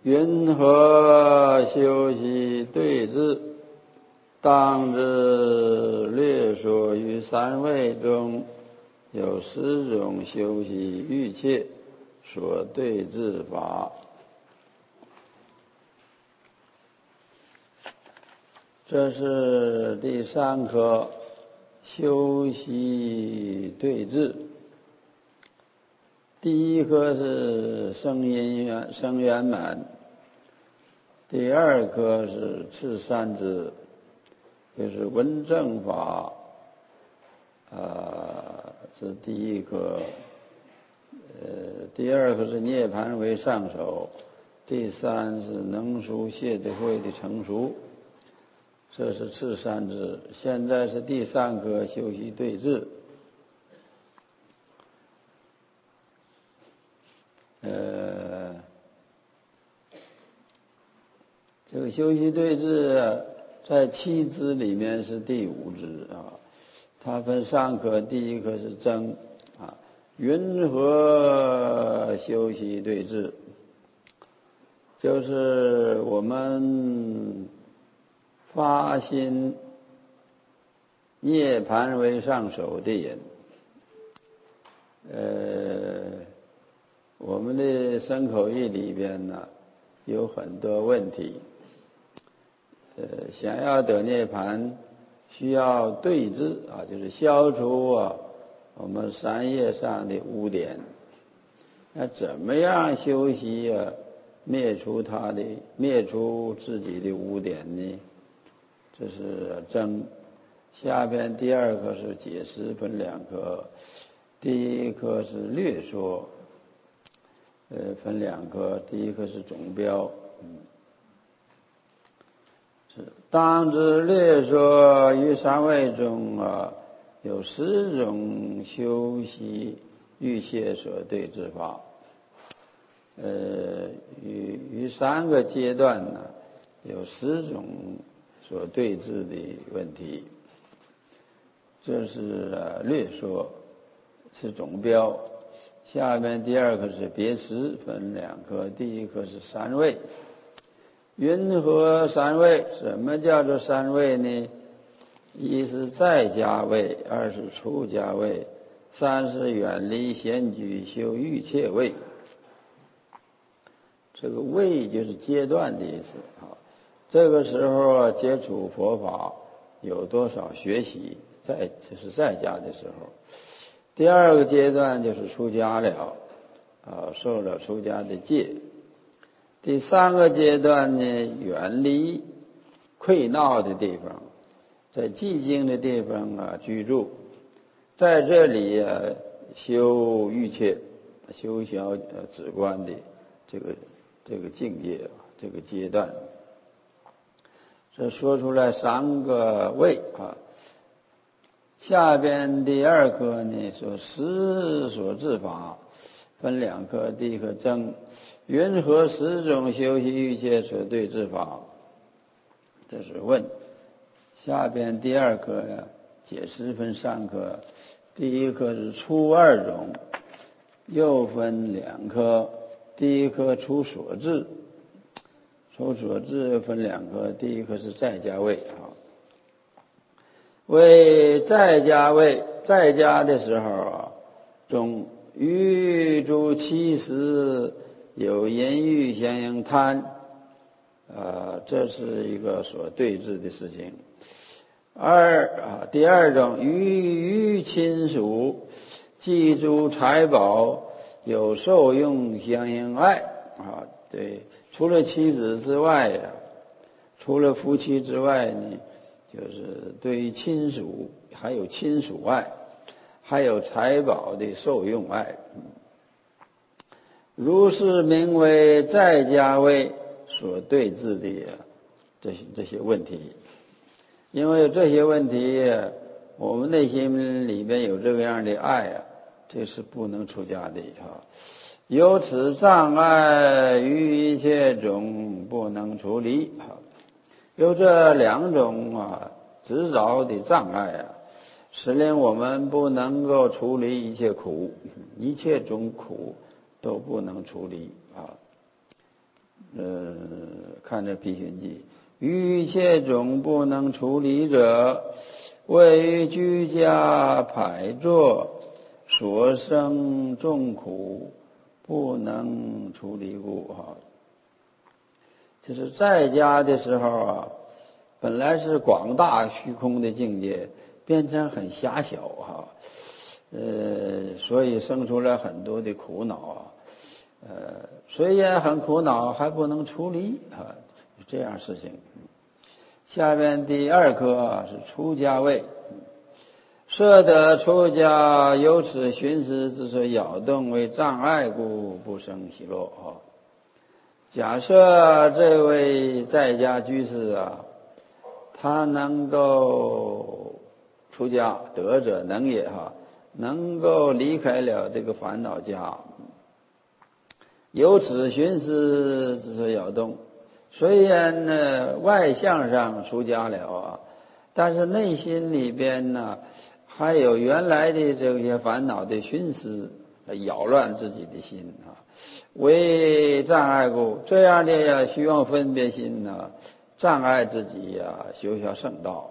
云何修习对治？当知略说于三位中，有10种修习欲切所对治法。这是第3科修习对治。第1科是生圆满，第2科是次三支，就是闻正法，是第1科。第2科是涅盘为上首，第3是能熟谢对慧的成熟，这是次三支。现在是第3科修习对治。这个修习对治在7支里面是第5支啊。它分3科，第1科是真啊，云何修习对治？就是我们发心涅盘为上首的人，我们的身口意里边呢有很多问题，想要得涅盘，需要对治啊，就是消除我们三业上的污点。那怎么样修习灭除自己的污点呢？这是真。下边第2科是解释，分2科。第1科是略说，分2科。第1科是总标。是当知略说于三位中有10种修习欲切所对治法。于3个阶段呢，有10种所对治的问题。这是略说，是总标。下面第2科是别识，分2科。第1科是三位。云何三位？什么叫做三位呢？1是在家位，2是出家位，3是远离闲居修欲切位。这个位就是阶段的意思啊。这个时候接触佛法有多少学习，就是在家的时候。第2个阶段就是出家了，受了出家的戒。第3个阶段呢，远离溃闹的地方，在寂静的地方居住，在这里修欲切，修小止观的这个境界，这个阶段。这说出来3个位啊。下边第2科呢说10所治法，分2科。第1科真，云何10种修习欲切所对治法？这是问。下边第2科解释，分3科。第1科是出2种，又分2科。第1科出所治，出所治分2科。第1科是在家位为在家位，在家的时候中于诸七时有淫欲相应贪，这是一个所对治的事情。第2种于亲属祭诸财宝有受用相应爱对，除了妻子之外除了夫妻之外呢，就是对于亲属还有亲属爱，还有财宝的受用爱。如是名为在家位所对治的这些问题。因为这些问题我们内心里边有这个样的爱这是不能出家的由此障碍于一切种不能处理有这2种执着的障碍使令我们不能够处理一切苦，一切种苦都不能处理看这批寻记，欲切种不能出离者，谓于居家排作，所生众苦，不能出离故。就是在家的时候啊，本来是广大虚空的境界，变成很狭小所以生出来很多的苦恼虽然很苦恼，还不能出离这样事情。下边第二科是出家位，设得出家由此寻思之所扰动为障碍故，不生喜乐假设这位在家居士他能够出家，得者能也能够离开了这个烦恼家，由此寻思之所扰动。虽然呢外相上出家了但是内心里边呢还有原来的这些烦恼的寻思扰乱自己的心为障碍故，这样的虚妄分别心呢障碍自己修下圣道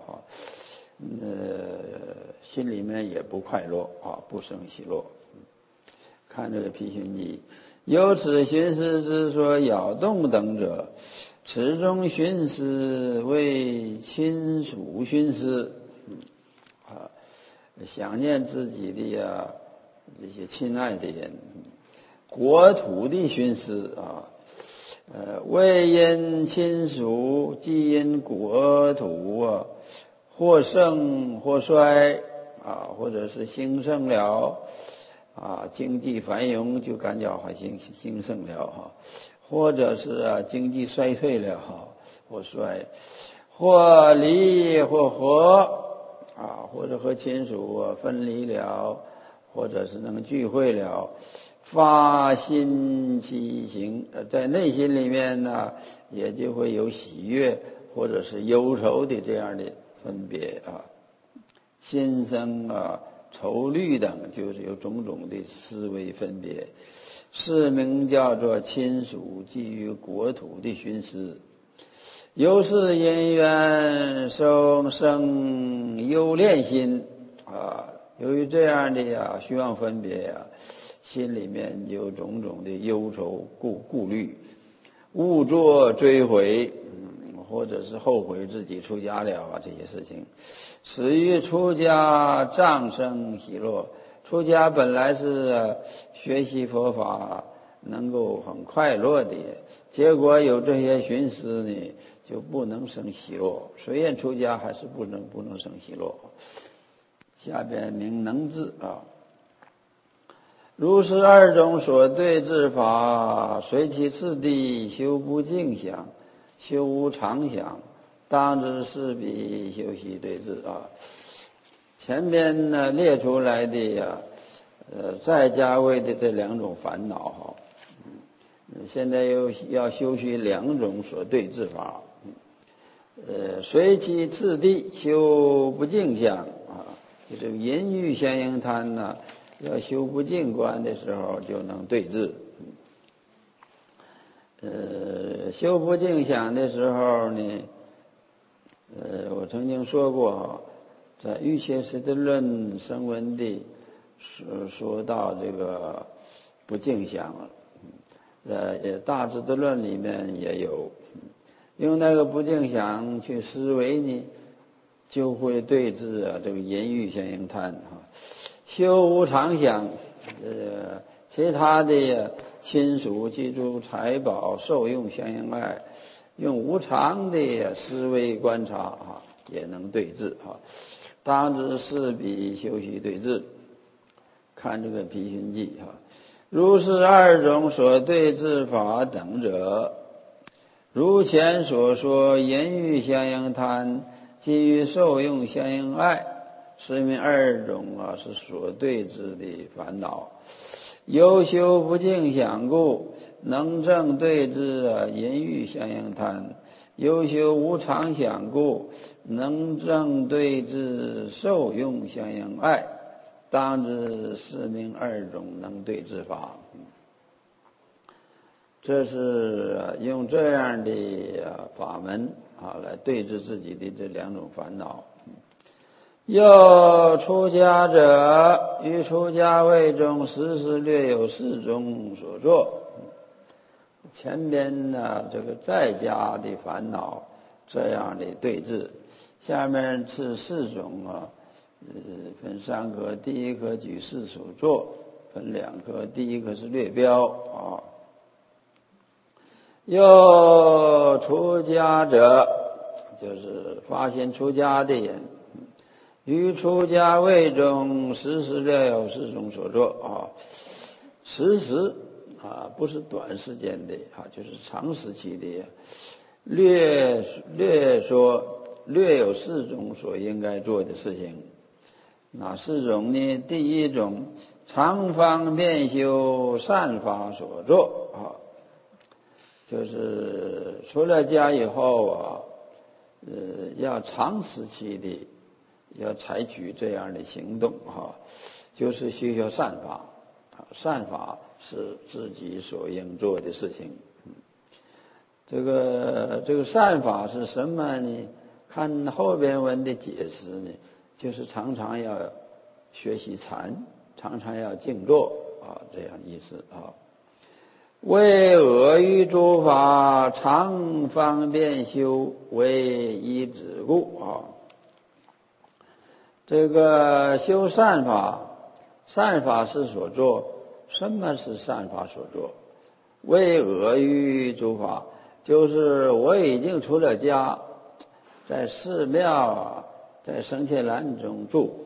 心里面也不快乐不生喜乐。看这个批寻记，由此寻思之所扰动等者，此中寻思为亲属寻思想念自己的这些亲爱的人，国土的寻思为因亲属，即因国土或盛或衰或者是兴盛了经济繁荣就感觉好兴盛了或者是经济衰退了或衰，或离或合或者和亲属分离了，或者是能聚会了，发心其行在内心里面呢也就会有喜悦或者是忧愁的这样的分别心生愁虑等，就是有种种的思维分别，是名叫做亲属基于国土的寻思。由是因缘生忧恋心由于这样的虚妄分别心里面有种种的忧愁顾虑，误作追悔或者是后悔自己出家了这些事情，使于出家障生喜乐。出家本来是学习佛法能够很快乐的，结果有这些寻思呢就不能生喜乐，虽然出家还是不能生喜乐。下边名能字如是二种所对治法，随其次第修不净想，修无常想，当知是彼修习对治前边呢列出来的在家位的这两种烦恼现在又要修习两种所对治法随其次第修不净想就这个淫欲相应贪呢要修不净观的时候就能对治修不净想的时候呢我曾经说过在欲切识的论声闻地说到这个不净想大智的论里面也有用那个不净想去思维呢就会对治这个淫欲相应贪修无常想其他的亲属记住财宝受用相应爱，用无常的思维观察也能对治当知是彼修习对治。看这个批寻记如是二种所对治法等者，如前所说淫欲相应贪，基于受用相应爱，是名二种是所对治的烦恼。由修不净想故，能正对治淫欲相应贪；由修无常想故，能正对治受用相应爱。当知是名二种能对治法。 这是用这样的法门来对治自己的这两种烦恼。又出家者于出家位中时时略有四种所作。前边呢这个在家的烦恼这样的对治，下面是四种分三科，第一科举世所作，分两科，第一个是略标又出家者就是发心出家的人，于出家位中时时略有四种所作时时不是短时间的就是长时期的略有四种所应该做的事情。哪四种呢？第一种，常方便修善法所作就是出了家以后要长时期的要采取这样的行动就是修善法。善法是自己所应做的事情。这个善法是什么呢？看后边文的解释呢，就是常常要学习禅，常常要静坐这样意思为阿谀诸法常方便修为依止故这个修善法，善法是所作。什么是善法所作？为阿谀诸法，就是我已经出了家，在寺庙在僧伽蓝中住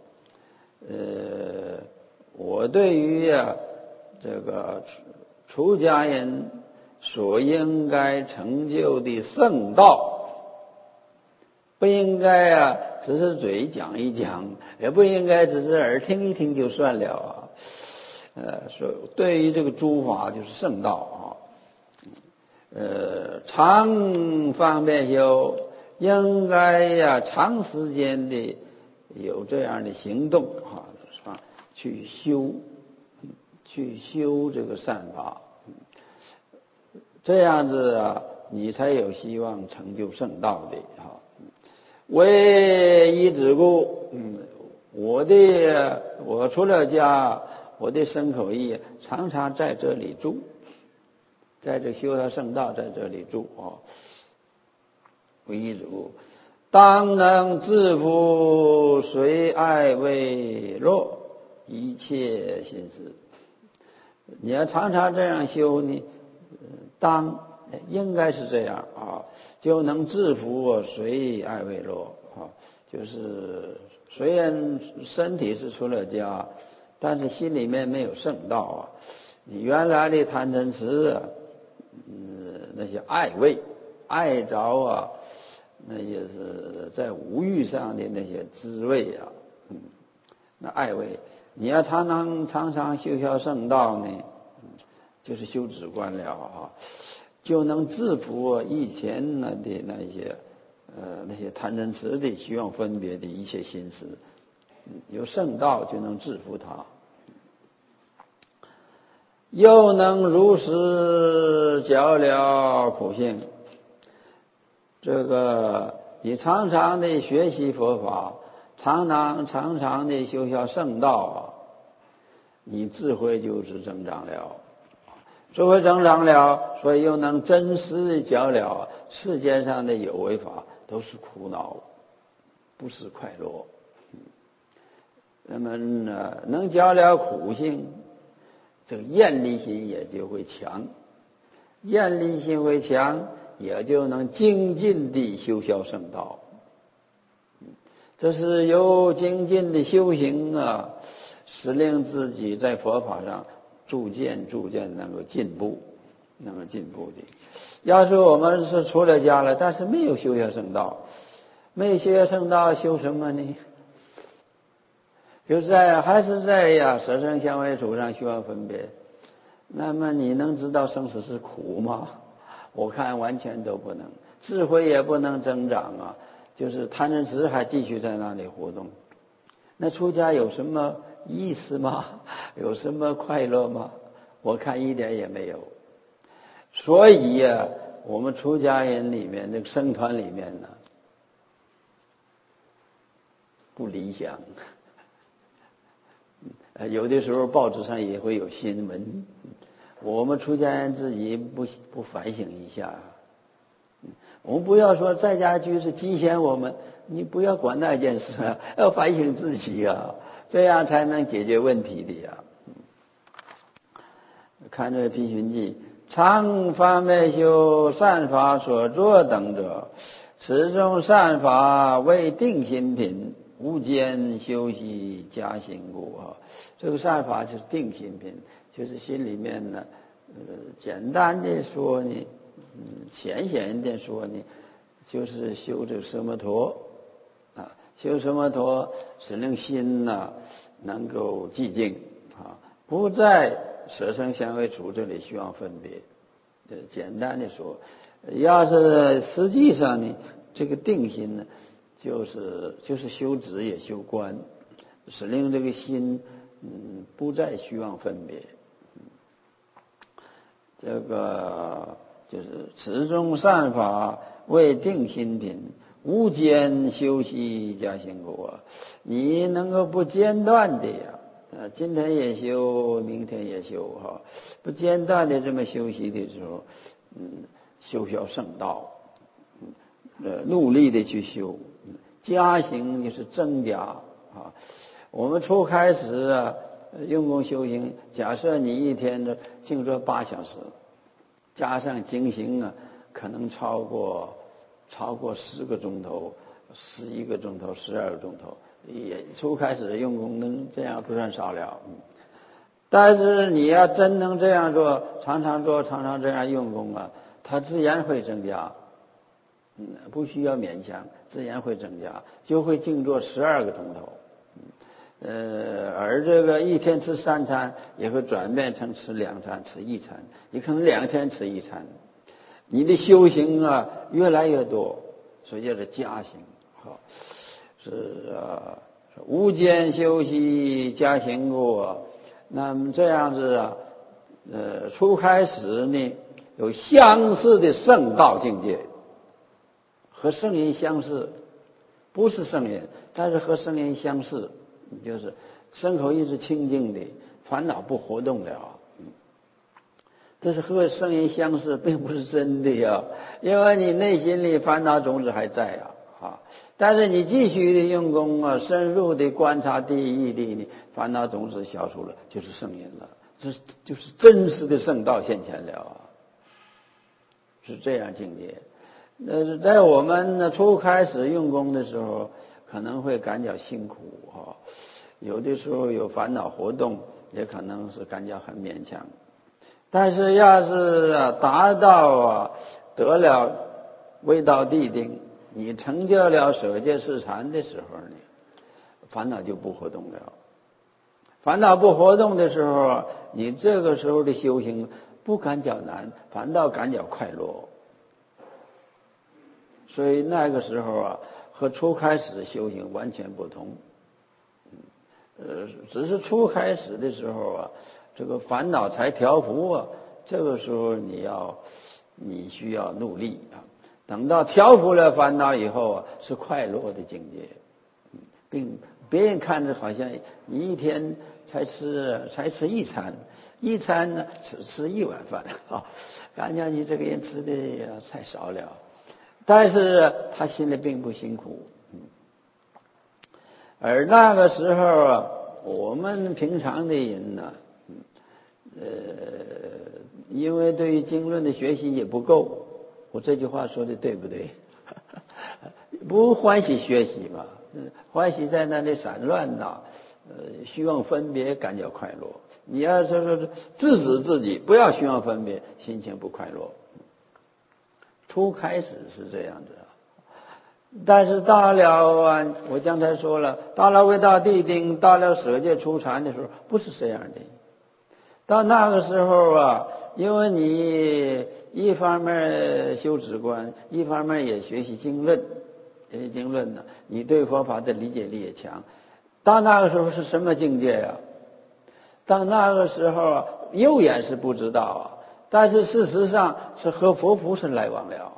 我对于这个出家人所应该成就的圣道，不应该只是嘴讲一讲，也不应该只是耳听一听就算了所以对于这个诸法就是圣道常方便修，应该长时间的有这样的行动是吧？去修这个善法，这样子你才有希望成就圣道的为依止故我出了家，我的身口意常常在这里住，在这修他圣道，在这里住为依止故，当能自负随爱为乐一切心思。你要常常这样修呢，应该是这样就能制服随爱为乐就是虽然身体是出了家，但是心里面没有圣道你原来的贪嗔痴那些爱着那也是在五欲上的那些滋味那爱味，你要常常修学圣道呢，就是修止观了就能制服以前的那些贪嗔痴的虚妄分别的一切心思，有圣道就能制服它，又能如实教了苦性。这个你常常的学习佛法，常常的修学圣道你智慧就是增长了，智慧增长了，所以又能真实的教了世界上的有为法都是苦恼，不是快乐。那么能教了苦性，这个厌离心也就会强，厌离心会强，也就能精进地修学圣道。这是由精进的修行使令自己在佛法上逐渐能够进步的。要是我们是出了家了，但是没有修学圣道，没有修学圣道，修什么呢？还是在色声香味触上虚妄分别，那么你能知道生死是苦吗？我看完全都不能，智慧也不能增长就是贪嗔痴还继续在那里活动。那出家有什么意思吗？有什么快乐吗？我看一点也没有。 所以呀，我们出家人里面那个僧团里面呢，不理想。有的时候报纸上也会有新闻，我们出家人自己不反省一下。我们不要说在家居士激嫌我们，你不要管那件事啊，要反省自己啊，这样才能解决问题的呀。看这《批寻记》，常凡昧修善法所作等者，此种善法为定心品，无间修习加行故啊。这个善法就是定心品，就是心里面呢，简单的说呢，浅显的说呢，就是修这个奢摩陀啊，修奢摩陀使令心呢能够寂静啊，不在色声香味触这里虚妄分别。简单的说，要是实际上呢，这个定心呢，就是修止也修观，使令这个心不再虚妄分别。这个就是此种善法为定心品，无间修习加行故啊。你能够不间断的呀，今天也修，明天也修哈，不间断的这么修习的时候，修学圣道，努力的去修，加行就是增加啊。我们初开始啊，用功修行，假设你一天的静坐8小时，加上经行啊，可能超过10个钟头、11个钟头、12个钟头，也初开始用功能这样不算少了。但是你要真能这样做，常常做，常常这样用功啊，它自然会增加。不需要勉强，自然会增加，就会静坐12个钟头。而这个一天吃3餐，也会转变成吃2餐、吃1餐，你可能2天吃1餐。你的修行啊越来越多，所以叫做加行。好，是无间修习加行故。那么这样子啊，初开始呢有相似的圣道境界，和圣人相似，不是圣人，但是和圣人相似，就是身口意是清净的，烦恼不活动了。这是和圣人相似，并不是真的呀，因为你内心里烦恼种子还在啊。但是你继续的用功啊，深入的观察第一义的，烦恼种子消除了，就是圣人了，这就是真实的圣道现前了啊，是这样境界。在我们呢初开始用功的时候，可能会感觉辛苦啊，有的时候有烦恼活动，也可能是感觉很勉强。但是要是达到得了未到地定，你成就了舍戒示禅的时候呢，烦恼就不活动了。烦恼不活动的时候，你这个时候的修行不感觉难，反倒感觉快乐。所以那个时候啊，和初开始的修行完全不同。只是初开始的时候啊，这个烦恼才调伏啊，这个时候你需要努力啊。等到调伏了烦恼以后啊，是快乐的境界，并别人看着好像你一天才吃1餐，一餐呢只吃1碗饭啊，感觉你这个人吃的太少了。但是他心里并不辛苦。而那个时候啊，我们平常的人呢，因为对于经论的学习也不够，我这句话说的对不对？不欢喜学习嘛，欢喜在那里散乱呐，虚妄分别感觉快乐。你要说制止自己不要虚妄分别，心情不快乐。初开始是这样子。但是到了我刚才说了，到了未到地定，到了舍戒初禅的时候，不是这样的。到那个时候啊，因为你一方面修止观，一方面也学习经论，经论呢，你对佛法的理解力也强。到那个时候是什么境界啊？到那个时候啊，右眼是不知道啊， 但是事实上是和佛菩萨来往了。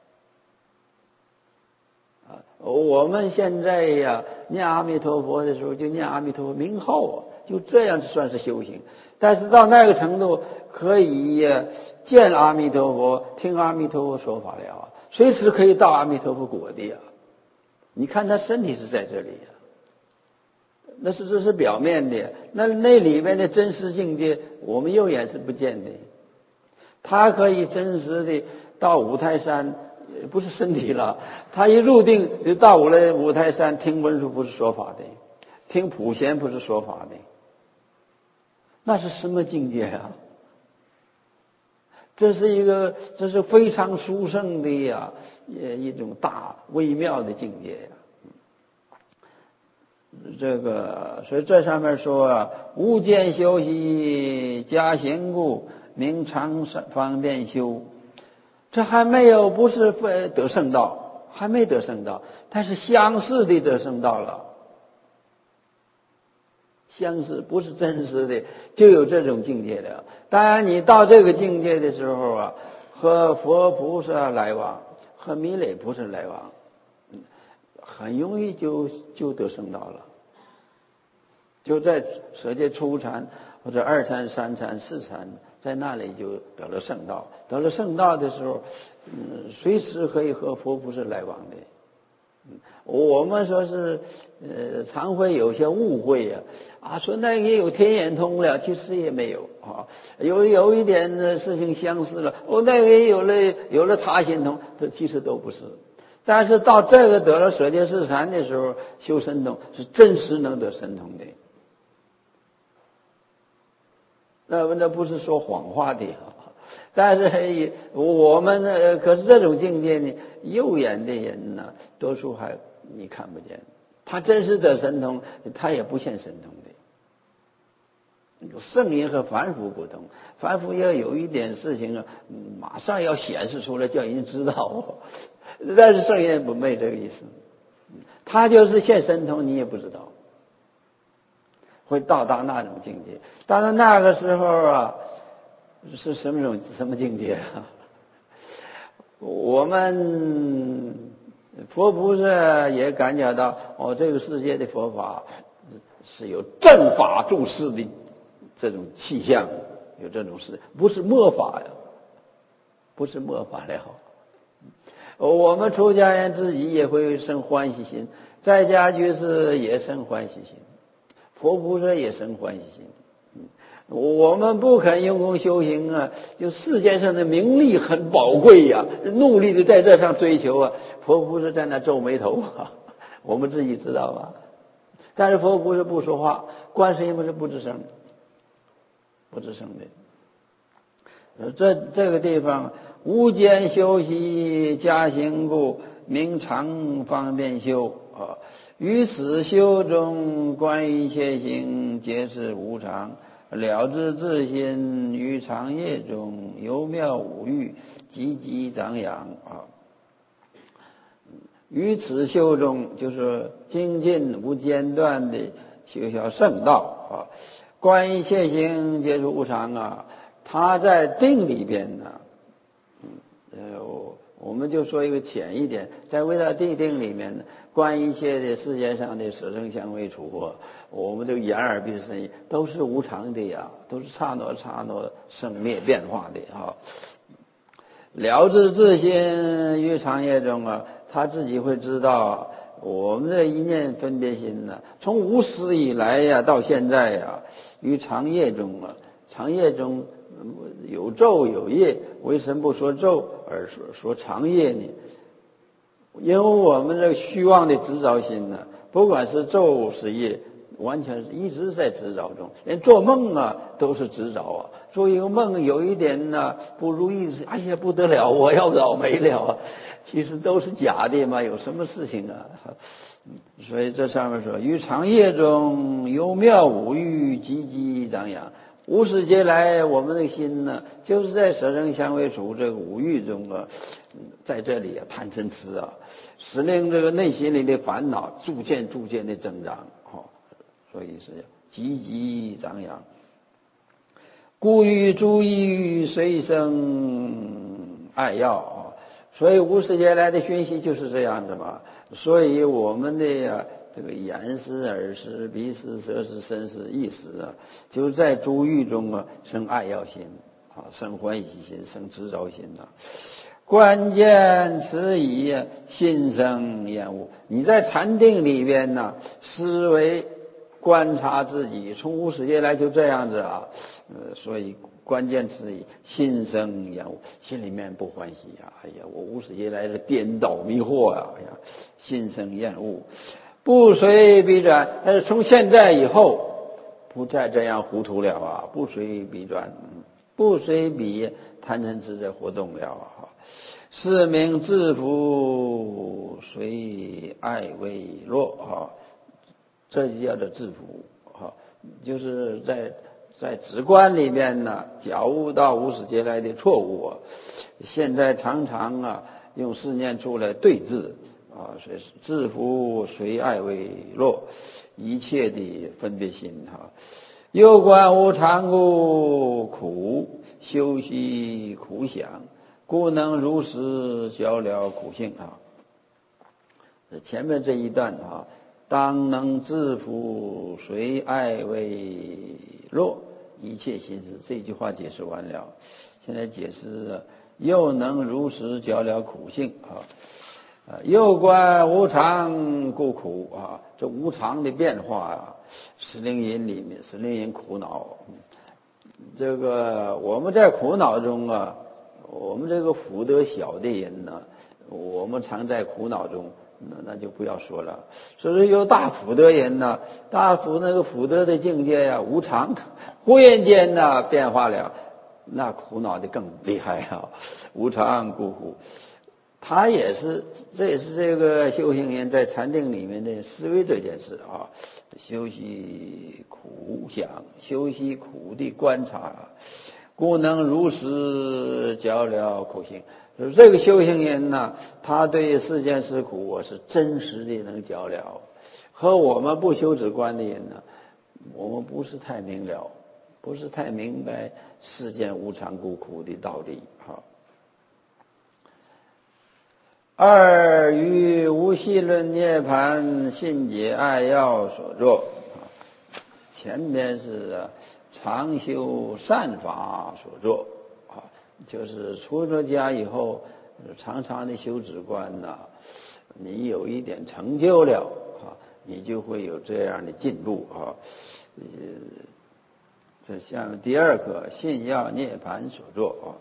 我们现在呀念阿弥陀佛的时候就念阿弥陀佛名号啊，就这样算是修行。但是到那个程度可以见阿弥陀佛，听阿弥陀佛说法了啊，随时可以到阿弥陀佛果地啊。你看他身体是在这里啊，这是表面的，那里面的真实境界我们肉眼是不见的。他可以真实的到五台山，不是身体了，他一入定就到五台山听文殊不是说法的，听普贤不是说法的，那是什么境界啊？这是非常殊胜的呀，一种大微妙的境界呀。所以这上面说啊，无间修习加行故，名常方便修。这还没有，不是得圣道，还没得圣道，但是相似的得圣道了。相似不是真实的，就有这种境界了。当然，你到这个境界的时候啊，和佛菩萨来往，和弥勒菩萨来往，很容易就得圣道了。就在舍界初禅或者二禅、三禅、四禅，在那里就得了圣道。得了圣道的时候，随时可以和佛菩萨来往的。我们说是常会有些误会啊，说那也有天眼通了，其实也没有啊。有一点事情相似了，那个也有了他心通，这其实都不是。但是到这个得了舍界四禅的时候，修神通是真实能得神通的。那不是说谎话的，但是我们呢，可是这种境界呢，右眼的人呢，多数还你看不见。他真是得神通，他也不现神通的。圣人和凡夫不同，凡夫要有一点事情啊，马上要显示出来，叫人知道。但是圣人没这个意思，他就是现神通，你也不知道。会到达那种境界，到了那个时候啊，是什么境界啊？我们佛菩萨也感觉到，这个世界的佛法是有正法注释的这种气象，有这种事，不是末法呀，不是末法了。我们出家人自己也会生欢喜心，在家居士也生欢喜心。佛菩萨也生欢喜心，我们不肯用功修行啊，就世界上的名利很宝贵呀，努力的在这上追求啊，佛菩萨在那皱眉头啊，我们自己知道吧？但是佛菩萨不说话，观世音菩萨不吱声，不吱声的。这个地方无间修习加行故，名常方便修啊。于此修中，观一切行，皆是无常。了知自心于长夜中，幽妙五欲，积积长养啊。于此修中，就是精进无间断的修小圣道啊。观一切行，皆是无常啊。他在定里边呢，我们就说一个浅一点，在为他定里面呢，观一切的世界上的舍生相位处惑，我们这个眼耳鼻身都是无常的呀，都是刹那生灭变化的啊。了知自心于长夜中啊，他自己会知道我们的一念分别心呢，从无始以来呀，到现在呀，于长夜中啊，长夜中有昼有夜，为什么不说昼而说长夜呢？因为我们这个虚妄的执着心呢，不管是昼是夜，完全是一直在执着中，连做梦啊都是执着啊。做一个梦有一点呢不如意，哎呀不得了，我要倒霉了啊！其实都是假的嘛，有什么事情啊？所以这上面说，于长夜中幽妙五欲，积积长养。无始劫来，我们的心呢，就是在舍生相位处这个五欲中啊，在这里啊贪嗔痴啊，使令这个内心里的烦恼逐渐的增长，所以是积积长养。 故欲诸意随生爱要，所以无始劫来的讯息就是这样的嘛。所以我们的这个眼识、耳识、鼻识、舌识、身识、意识就在诸欲中生爱要心生欢喜心，生执着心关键此以心生厌恶。你在禅定里边思维观察自己，从无始劫来就这样子所以关键词以心生厌恶，心里面不欢喜哎呀，我无始劫来的颠倒迷惑哎呀，心生厌恶，不随彼转。但是从现在以后，不再这样糊涂了不随彼转，不随彼贪嗔痴在活动了是名自负随爱为乐这就叫做自负就是在直观里面觉悟到无始劫来的错误现在常常用四念处来对治所以自负随爱为乐，一切的分别心又观无常故苦，修习苦想，故能如实觉了苦性前面这一段当能自负随爱为乐，一切心思，这句话解释完了。现在解释又能如实觉了苦性又观无常故苦这无常的变化识灵隐里面，识灵隐苦恼。这个我们在苦恼中我们这个福德小的人我们常在苦恼中，那就不要说了。所以说有大福德人大福那个福德的境界无常，忽然间变化了，那苦恼的更厉害无常故苦。他也是，这也是这个修行人在禅定里面的思维这件事修习苦想，修习苦的观察，故能如实觉了苦性。就是这个修行人他对世间事苦是真实的能觉了，和我们不修止观的人我们不是太明了，不是太明白世间无常故苦的道理二于无系论涅盘信解爱要所作前面是常修善法所作就是出了家以后常常的修止观你有一点成就了你就会有这样的进步这下面第二个信要涅盘所作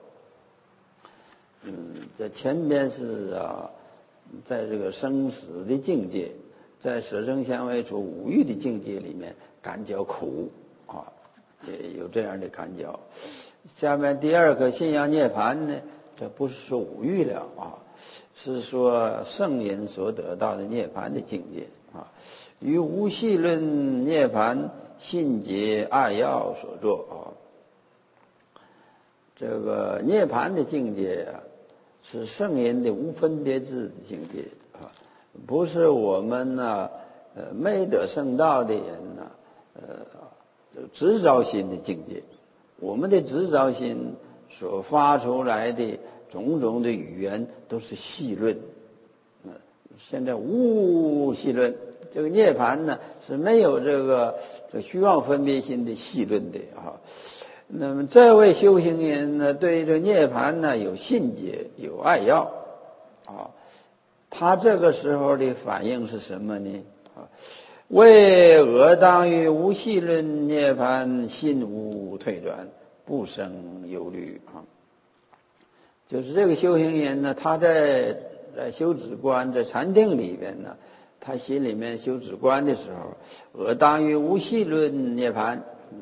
这前边是在这个生死的境界，在舍生相违处五欲的境界里面感觉苦也有这样的感觉。下面第二个信要涅盘呢，这不是说五欲了是说圣人所得到的涅盘的境界与无系论涅盘信解爱要所作这个涅盘的境界是圣人的无分别智的境界不是我们没得圣道的人执着心的境界。我们的执着心所发出来的种种的语言都是细论现在无细论，这个涅盘是没有这个虚妄分别心的细论的那么这位修行人对这涅盘有信解，有爱要他这个时候的反应是什么呢为我当于无系论涅盘心无退转，不生忧虑就是这个修行人他在修止观，在禅定里边他心里面修止观的时候，我当于无系论涅盘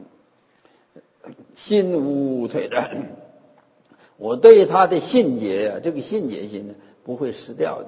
心无退转，我对他的信解这个信解心不会失掉的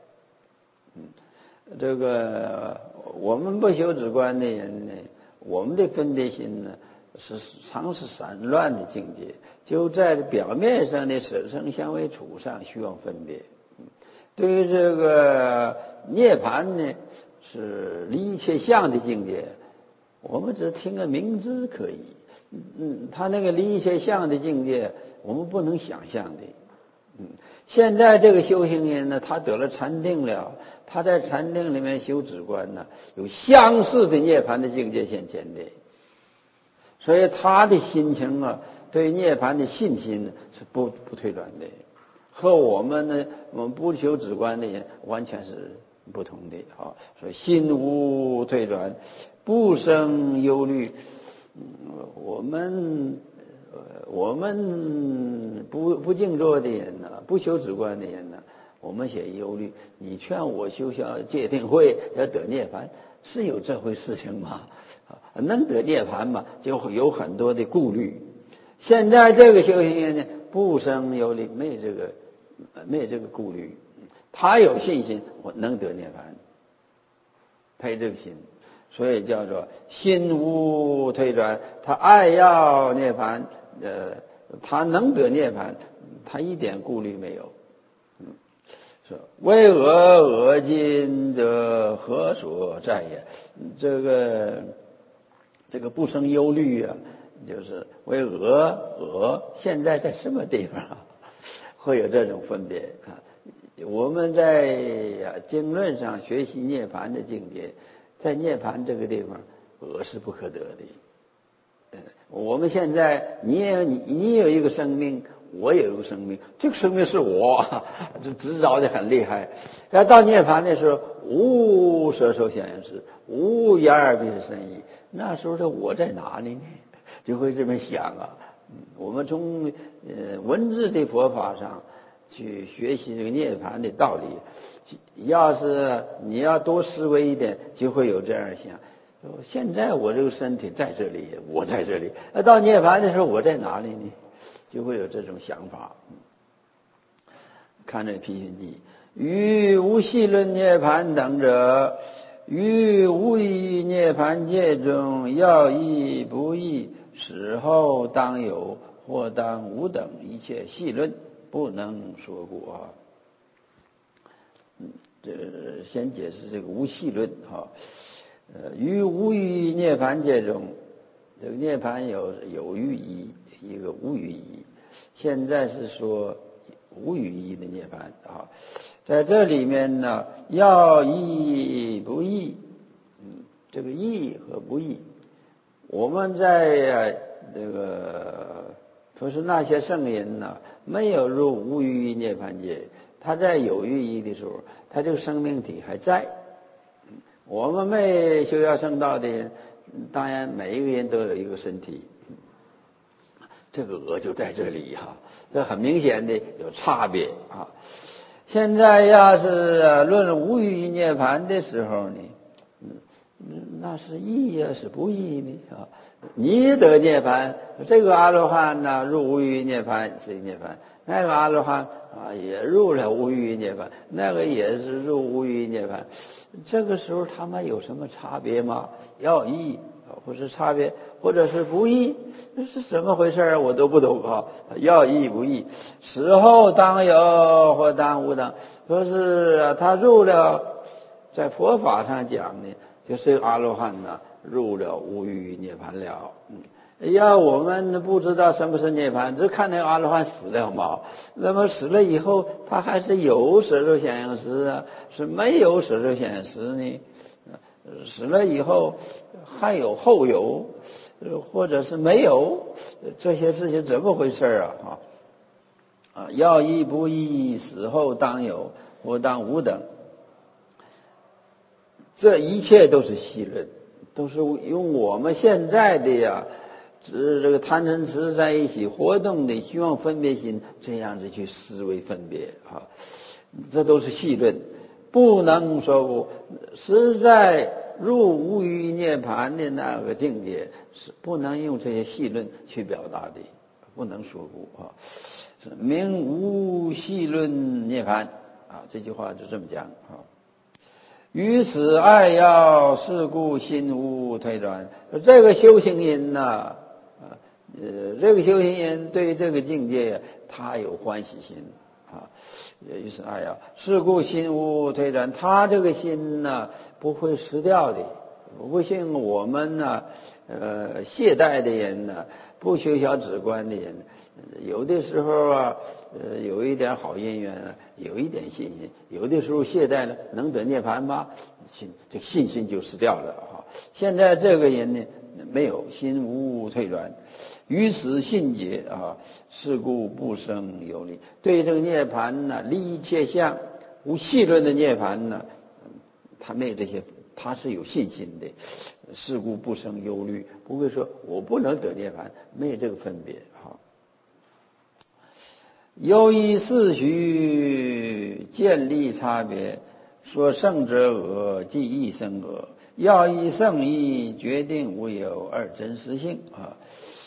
这个我们不修止观的人我们的分别心是常是散乱的境界，就在表面上的舍生相违处上虚妄分别对于这个涅盘是离一切相的境界，我们只听个名字可以， 他那个离一切相的境界，我们不能想象的。现在这个修行人呢，他得了禅定了，他在禅定里面修止观呢，有相似的涅槃的境界现前的，所以他的心情啊，对涅槃的信心呢是不退转的，和我们不修止观的人完全是不同的啊。所以心无退转，不生忧虑。我们不静坐的人呢，不修止观的人呢，我们写忧虑。你劝我修戒定慧要得涅槃，是有这回事情吗？能得涅槃吗？就有很多的顾虑。现在这个修行人呢，不生忧虑，没这个顾虑，他有信心，我能得涅槃，配这个心。所以叫做心无退转，他爱要涅槃，他能得涅槃，他一点顾虑没有。说为恶尽则何所在也？这个不生忧虑啊，就是为恶现在在什么地方会有这种分别啊？我们在经论上学习涅槃的境界。在涅槃这个地方，恶是不可得的。我们现在你有一个生命，我有一个生命，这个生命是我，这执着的很厉害。要到涅槃的时候，无色受想行识，无眼耳鼻舌身意，那时候这我在哪里呢？就会这么想啊。我们从文字的佛法上去学习这个涅槃的道理。要是你要多思维一点，就会有这样想：现在我这个身体在这里，我在这里；到涅槃的时候，我在哪里呢？就会有这种想法。看这《辟寻记》，于无系论涅槃等者，于无余涅槃界中，要义不义，死后当有或当无等一切系论，不能说故啊。先解释这个无系论哈。于无余涅槃界中，这个涅槃有余义，一个无余义。现在是说无余义的涅槃啊，在这里面呢，要义不义，这个义和不义，我们在这个说是那些圣人呢，没有入无余涅槃界，他在有余义的时候，他这个生命体还在。我们没修要圣道的人，当然每一个人都有一个身体，这个恶就在这里哈，这很明显的有差别啊。现在要是论无余涅槃的时候呢，那是义呀，是不义呢啊？你得涅槃，这个阿罗汉呢入无余涅槃是涅槃，那个阿罗汉啊也入了无余涅槃，那个也是入无余涅槃。这个时候他们有什么差别吗？要义或是差别，或者是不义，这是怎么回事我都不懂啊。要义不义，死后当有或当无等，说是他入了，在佛法上讲呢，就是阿罗汉呢入了无余涅槃了。要我们不知道什么是涅槃，只看那个阿罗汉死了嘛。那么死了以后，他还是有舍受想行识啊，是没有舍受想行识呢？死了以后还有后有，或者是没有，这些事情怎么回事啊？要义不义，死后当有或当无等，这一切都是戏论，都是用我们现在的这个贪嗔痴在一起活动的虚妄分别心，这样子去思维分别啊，这都是戏论，不能说故。实在入无余涅槃的那个境界，是不能用这些戏论去表达的，不能说故啊。名无戏论涅槃啊，这句话就这么讲啊。于此爱要，是故心无退转。这个修行人呐，这个修行人对这个境界他有欢喜心啊。于是爱要，是故心无退转。他这个心呢，不会失掉的，不像我们呢， 懈怠的人呢，不修小止观的人，有的时候啊，有一点好姻缘啊，有一点信心；有的时候懈怠了，能得涅槃吗？这信心就失掉了啊。现在这个人呢，没有心无退转，于此信解啊，是故不生忧虑。对这个涅槃呢，离一切相，无戏论的涅槃呢，他没有这些。他是有信心的，是故不生忧虑，不会说我不能得涅槃，没有这个分别啊。由于四许见立差别，说圣者讹，即亦生讹。要以圣义决定无有二真实性啊。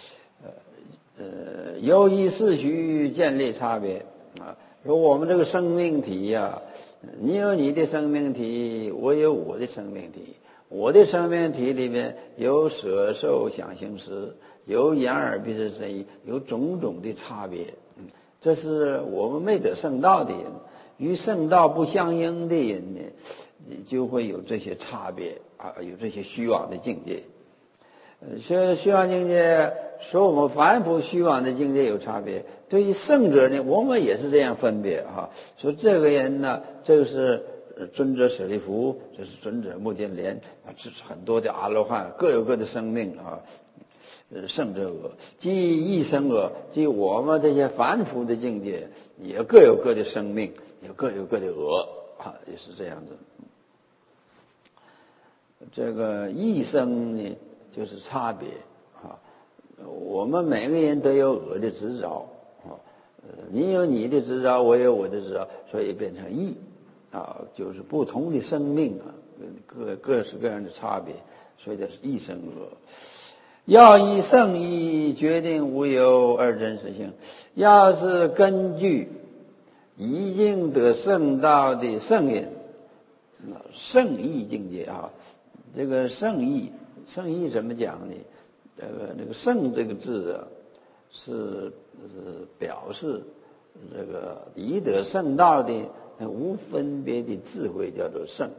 由于四许见立差别啊，说我们这个生命体呀，你有你的生命体，我有我的生命体。我的生命体里面有舍受想行识，有眼耳鼻舌身意，有种种的差别。这是我们没得圣道的人，与圣道不相应的人呢，就会有这些差别啊，有这些虚妄的境界。虚妄境界说我们凡夫虚妄的境界有差别，对于圣者呢，我们也是这样分别哈。说这个人呢，这个是尊者舍利弗，这是尊者目犍连啊，这是很多的阿罗汉，各有各的生命啊。圣者讹，即亦生讹，即我们这些凡夫的境界也各有各的生命，也各有各的讹啊，也是这样子。这个异生呢，就是差别啊。我们每个人都有我的执着啊，你有你的执着，我有我的执着，所以变成异啊，就是不同的生命啊，各式各样的差别，所以这是异生讹。要以圣义决定无有二真实性，要是根据已经得圣道的圣人，圣义境界啊，这个圣义怎么讲呢？这个圣这个字啊，是表示这个已得圣道的无分别的智慧，叫做圣。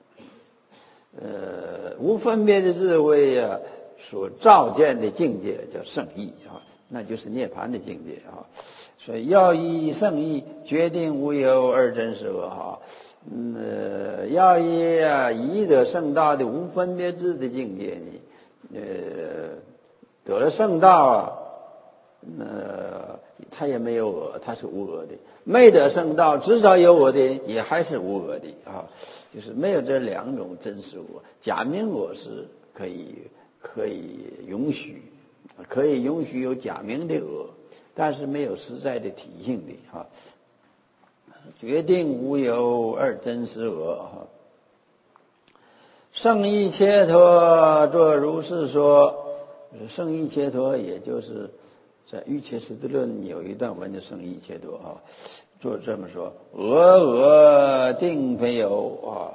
无分别的智慧啊，所照见的境界叫圣义啊，那就是涅槃的境界啊。所以要以圣义决定无有二真实讹哈。要以已得圣道的无分别智的境界呢，得了圣道啊，他也没有我，他是无我的；没得圣道，至少有我的，也还是无我的啊。就是没有这两种真实我。假名我是可以允许，可以允许有假名的我，但是没有实在的体性的啊。决定无有二真实我哈。圣意切脱作如是说，圣意切脱也就是在《瑜伽师地论》有一段文叫圣意切脱啊，做这么说：我定非有啊，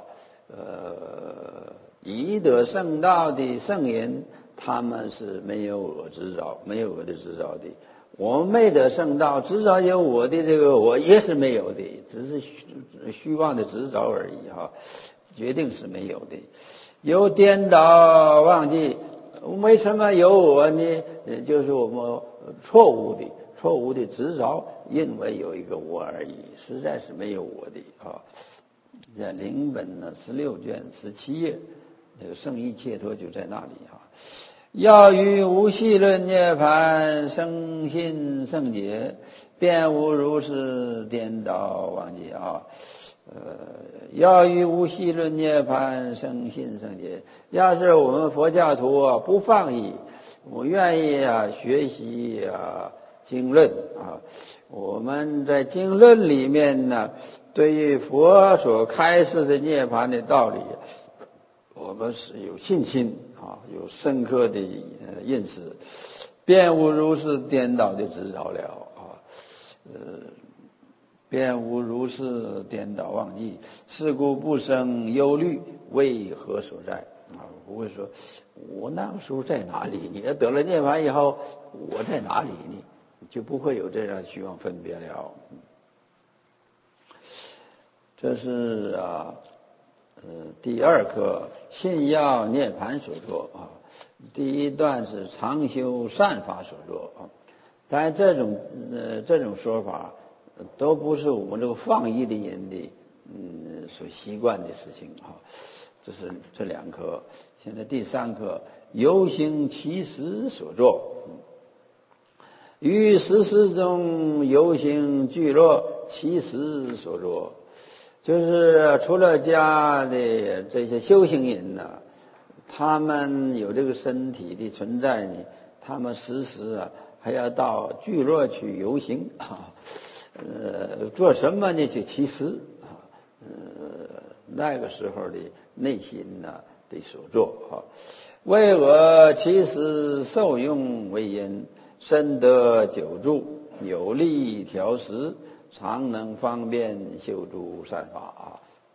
已得圣道的圣人，他们是没有我执着，没有我的执着的。我们没得圣道，至少有我的这个我也是没有的，只是虚妄的执着而已哈，决定是没有的。有颠倒忘记，为什么有我呢？就是我们错误的执着，认为有一个我而已，实在是没有我的啊。在灵本呢16卷17页，这个圣意切脱就在那里啊。要于无系论涅槃生信圣解，便无如是颠倒忘记啊。要于无系论涅槃生信圣解，要是我们佛教徒啊不放逸，我愿意啊学习啊经论啊，我们在经论里面呢，对于佛所开示的涅槃的道理，我们是有信心啊，有深刻的认识，便无如是颠倒的执着了啊，便无如是颠倒忘记，是故不生忧虑，为何所在啊？不会说我那个时候在哪里？你得了涅槃以后，我在哪里呢？就不会有这样虚妄分别了。这是第二课信要涅盘所作啊，第一段是常修善法所作啊。当然这种说法都不是我们这个放逸的人的所习惯的事情啊。这是这两课。现在第三课游行其实所作，于时事中游行聚落其实所作，就是出了家的这些修行人呢，他们有这个身体的存在呢，他们时时还要到聚落去游行啊，做什么呢？去乞食啊，那个时候的内心呢的所作啊，为我其实受用为因，深得久住，有力调食，常能方便修诸善法啊。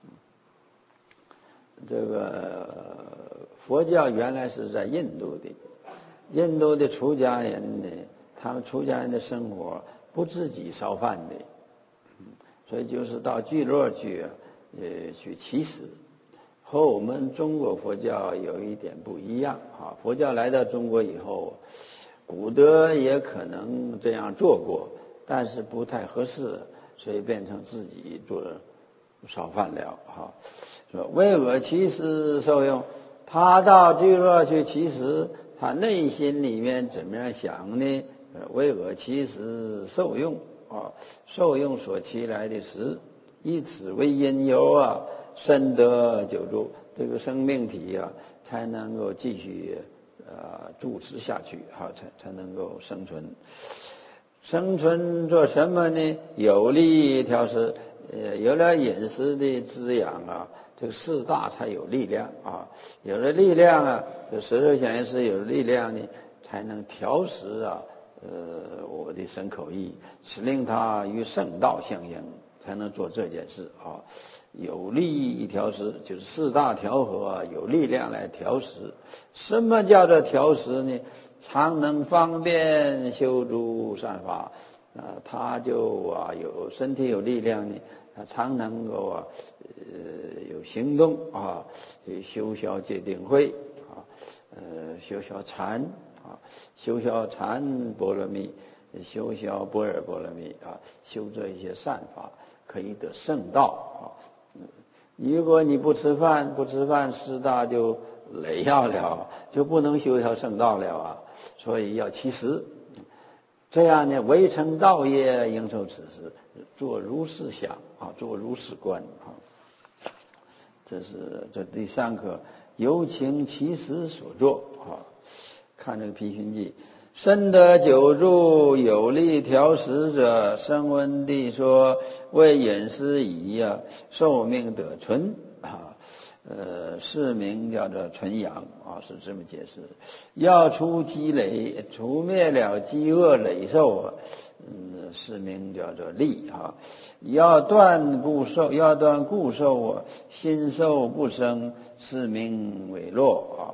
这个佛教原来是在印度的，印度的出家人呢，他们出家人的生活不自己烧饭的，所以就是到聚落去去乞食，和我们中国佛教有一点不一样啊。佛教来到中国以后，古德也可能这样做过，但是不太合适，所以变成自己做烧饭了哈。说为我乞食受用，他到聚落去乞食，他内心里面怎么样想呢？为我乞食受用啊，受用所期来的食，以此为因由啊，深得久住，这个生命体啊才能够继续住持下去啊，才能够生存。生存做什么呢？有力调食，有了饮食的滋养啊，这个四大才有力量啊，有了力量啊，这十二显示有了力量呢，才能调食啊，我的身口意，使令它与圣道相应，才能做这件事啊。有力调食就是四大调和啊，有力量来调食。什么叫做调食呢？常能方便修诸善法他就有身体有力量呢，他常能够有行动啊，修消戒定慧啊，修消禅啊，修消禅波罗蜜，修消般若波罗蜜啊，修这一些善法，可以得圣道啊。如果你不吃饭，四大就累要了，就不能修消圣道了啊。所以要乞食，这样呢，未成道业，应受此事，做如是想啊，做如是观啊。这是这第三课，由情其实所作啊。看这个批评记，深得久住，有力调食者，声闻地说为饮食宜啊，寿命得存啊。是名叫做纯阳啊，是这么解释。要除积累，除灭了饥饿累受啊，是名叫做利啊。要断故受，啊，心受不生，是名为乐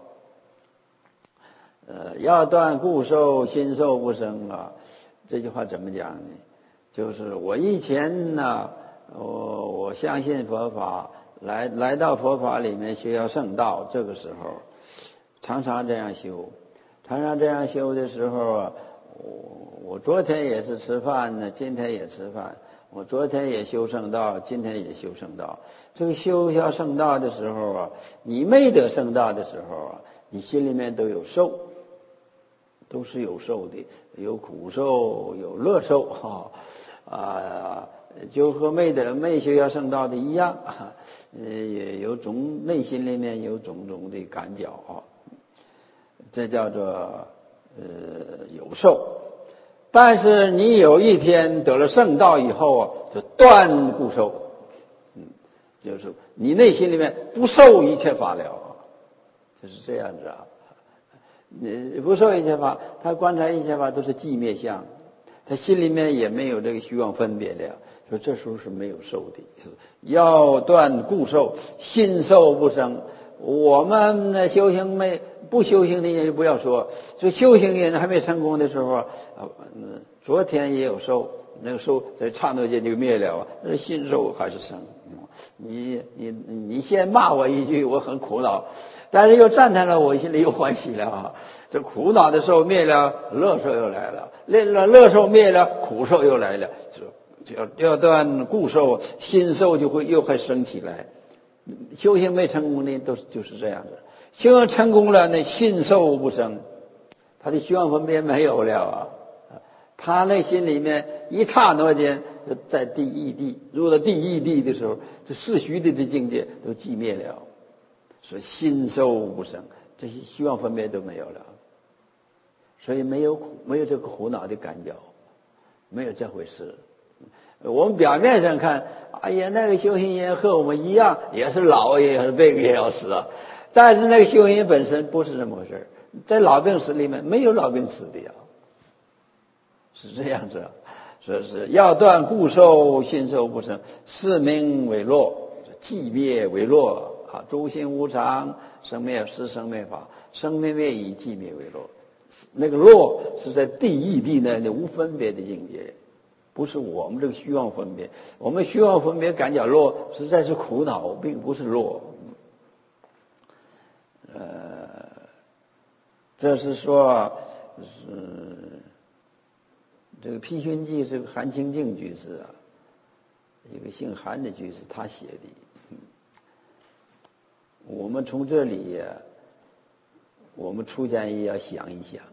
啊。要断故受，心受不生啊。这句话怎么讲呢？就是我以前呢，我相信佛法。来到佛法里面学要圣道，这个时候常常这样修，的时候啊，我昨天也是吃饭呢，今天也吃饭，我昨天也修圣道，今天也修圣道。这个修要圣道的时候啊，你没得圣道的时候啊，你心里面都有受，都是有受的，有苦受，有乐受就和没修要圣道的一样也有内心里面有种种的感觉啊，这叫做有受。但是你有一天得了圣道以后啊，就断故受，就是你内心里面不受一切法了，就是这样子啊。你不受一切法，他观察一切法都是寂灭相，他心里面也没有这个虚妄分别了。说这时候是没有受的，要断故受，心受不生。我们呢不修行的人就不要说，所以修行人还没成功的时候昨天也有受，那个受在刹那间就灭了，那心受还是生。 你先骂我一句，我很苦恼，但是又赞叹了我，心里又欢喜了啊。这苦恼的受灭了，乐受又来了，乐受灭了，苦受又来了。要断故受，新受就会又会升起来。修行没成功的就是这样子，修行成功了，那新受不生，他的虚妄分别没有了啊。他内心里面一刹那间在第一地，入到第一地的时候，这世虚的境界都寂灭了，所以心受不生，这些虚妄分别都没有了，所以没有这个苦恼的感觉，没有这回事。我们表面上看，哎呀，那个修行人和我们一样，也是老，也是病，也要死啊。但是那个修行人本身不是这么回事，在老病死里面没有老病死的呀。是这样子，说是要断故受，心受不生，是名为落，寂灭为落啊。诸行无常，生灭是生灭法，生灭灭以寂灭为落。那个落是在第一地那无分别的境界，不是我们这个虚妄分别。我们虚妄分别感觉落，实在是苦恼，并不是落。这是说是。这个《辟熏记》是个韩清净居士啊，一个姓韩的居士他写的。我们从这里呀，我们出家人要想一想，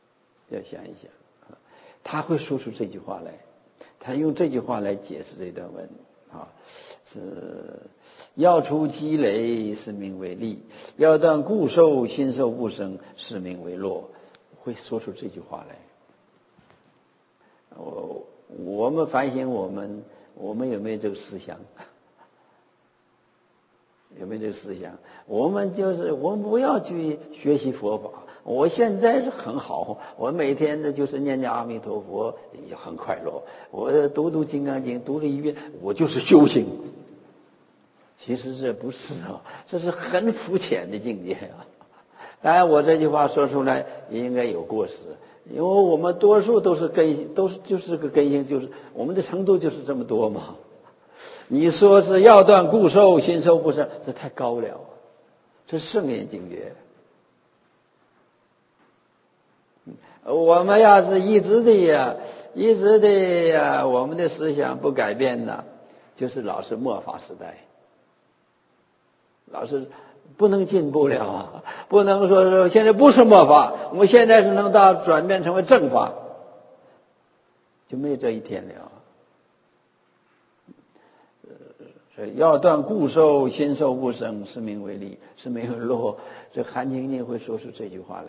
他会说出这句话来，他用这句话来解释这段文啊，是要除积累，是名为利；要断故受，心受不生，是名为落。会说出这句话来。我们反省我们有没有这个思想？有没有这个思想？我们不要去学习佛法。我现在是很好，我每天呢就是念阿弥陀佛，也很快乐。我读金刚经，读了一遍，我就是修行。其实这不是啊，这是很肤浅的境界啊。当然，我这句话说出来也应该有过失。因为我们多数都是就是个根性，就是我们的程度就是这么多嘛。你说是要断故受，心受不生，这太高了，这是圣人境界。我们要是一直的呀，我们的思想不改变呢，就是老是末法时代，老是不能进步了啊！不能说现在不是末法，我们现在是能到转变成为正法，就没有这一天了。所以要断故受，心受不生，是名为利，是名为落。这韩清净会说出这句话来。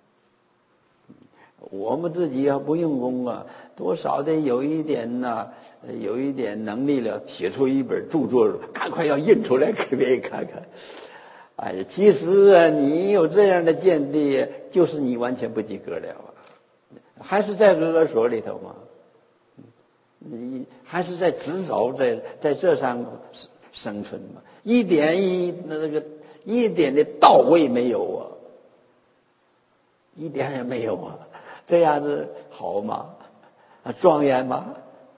我们自己要不用功啊，多少的有一点能力了，写出一本著作，赶快要印出来给别人看看。哎呀，其实啊，你有这样的见地，就是你完全不及格了啊，还是在勒索里头嘛，你还是在执着在这上生存嘛，一点的到位没有啊，一点也没有啊，这样子好吗？庄严吗？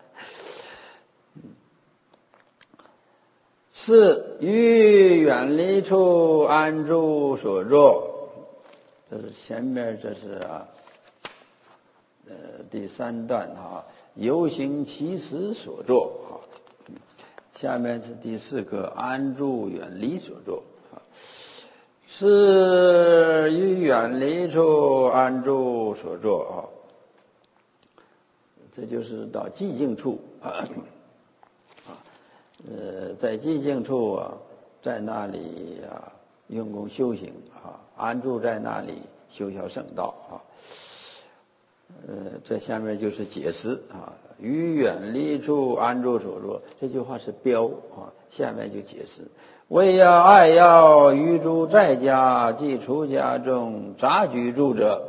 是于远离处安住所作，这是前面这是第三段游行其时所作下面是第四个安住远离所作是于远离处安住所作这就是到寂静处在寂静处在那里用功修行安住在那里修学圣道这下面就是解释于远离处安住所作，这句话是标下面就解释为要爱要于诸在家即出家中杂居住者，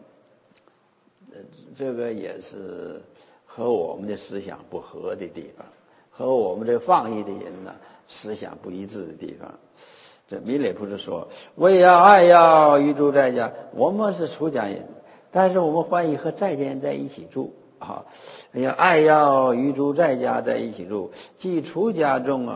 这个也是和我们的思想不合的地方，和我们这放逸的人呢思想不一致的地方。这弥勒菩萨说为要爱要于诸在家，我们是出家人，但是我们欢喜和在家人在一起住要爱要于诸在家在一起住，即出家中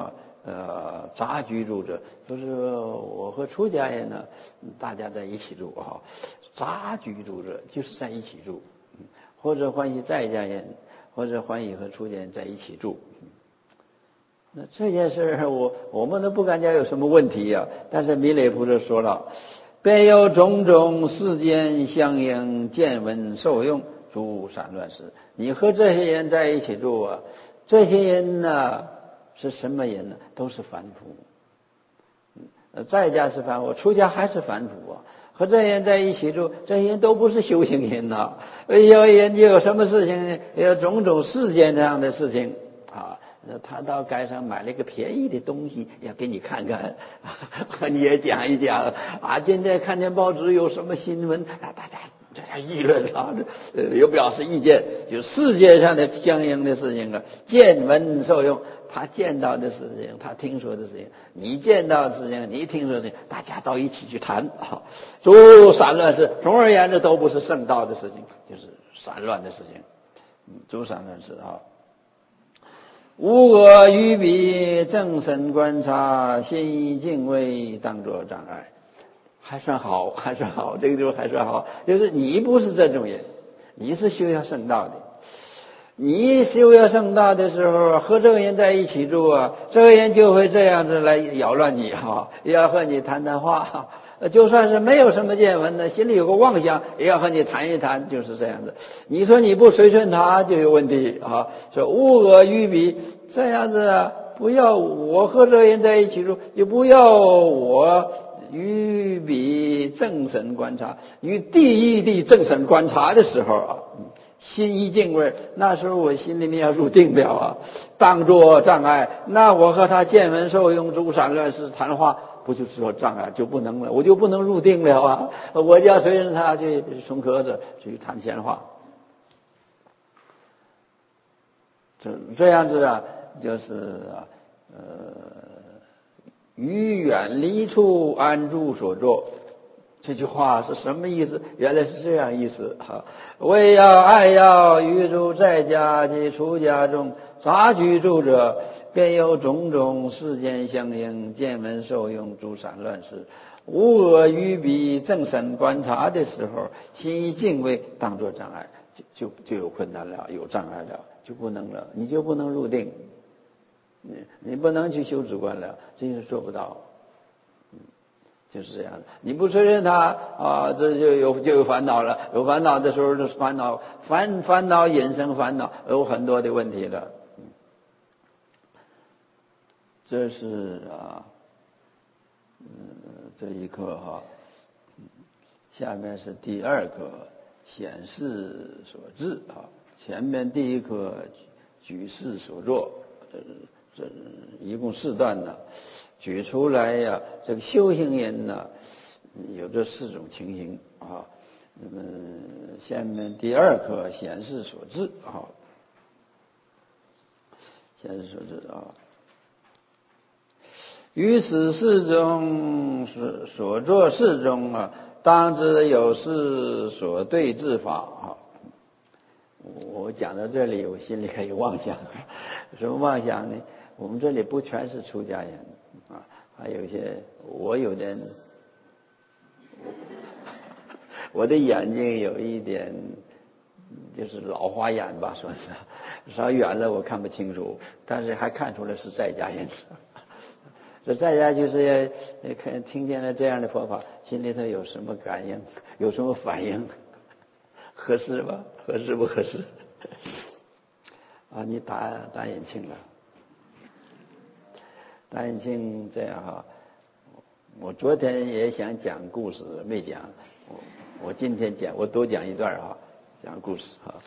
杂居住者，就是我和出家人呢，大家在一起住啊。杂居住者就是在一起住，或者欢喜在家人，或者欢喜和出家人在一起住。那这件事我们都不感觉有什么问题啊。但是弥勒菩萨说了，便有种种世间相应，见闻受用，诸散乱事。你和这些人在一起住啊，这些人呢是什么人呢？都是凡夫。在家是凡夫，出家还是凡夫啊。和这些人在一起住，这些人都不是修行人呐。有人就有什么事情呢？有种种世间上的事情啊。他到街上买了一个便宜的东西，要给你看看，你也讲一讲啊。今天看见报纸有什么新闻，大家议论啊，有表示意见。就世界上的相应的事情啊，见闻受用。他见到的事情，他听说的事情，你见到的事情，你听说的事情，大家到一起去谈啊。诸散乱事，总而言之都不是圣道的事情，就是散乱的事情。诸散乱事啊。无我于彼，正身观察，心意敬畏，当作障碍。还算好，还算好，这个就还算好。就是你不是这种人，你是修要圣道的。你修要圣道的时候，和这个人在一起住啊，这个人就会这样子来扰乱你哈，要和你谈谈话。就算是没有什么见闻呢，心里有个妄想，也要和你谈一谈，就是这样子。你说你不随顺他，就有问题啊。说无我于彼，这样子啊，不要我和这个人在一起住，也不要我于彼正神观察，于第一地正神观察的时候啊，心一敬畏，那时候我心里面要入定了啊，当作障碍。那我和他见闻受用，诸散乱事谈话，不就是说障碍就不能了，我就不能入定了啊！我就要随着他去从壳子去谈闲话，这样子啊，就是于远离处安住所作。这句话是什么意思？原来是这样意思哈。为要爱要于诸在家及出家中杂居住者，便有种种世间相应，见闻受用，诸散乱事。无我于彼，正身观察的时候，心一敬畏，当作障碍，就有困难了，有障碍了，就不能了，你就不能入定，你不能去修止观了，这是做不到。就是这样的，你不承认他啊，这就有烦恼了。有烦恼的时候，就是烦恼衍生烦恼，有很多的问题了。这是这一课哈。下面是第二课，显示所致啊。前面第一课举世所作，这一共4段呢。举出来呀，这个修行人呢，有这4种情形啊。那么下面第二课显示所致啊，显示所致啊。于此事中所作事中啊，当知有事所对治法啊。我讲到这里，我心里还有妄想，什么妄想呢？我们这里不全是出家人啊，还有一些我有点，我的眼睛有一点就是老花眼吧，说是稍远了我看不清楚，但是还看出来是在家人。这在家就是听见了这样的佛法，心里头有什么感应，有什么反应？合适吧？合适不合适？啊，你打眼镜了。打眼镜这样哈，我昨天也想讲故事，没讲。我今天讲，我多讲一段哈，讲故事哈。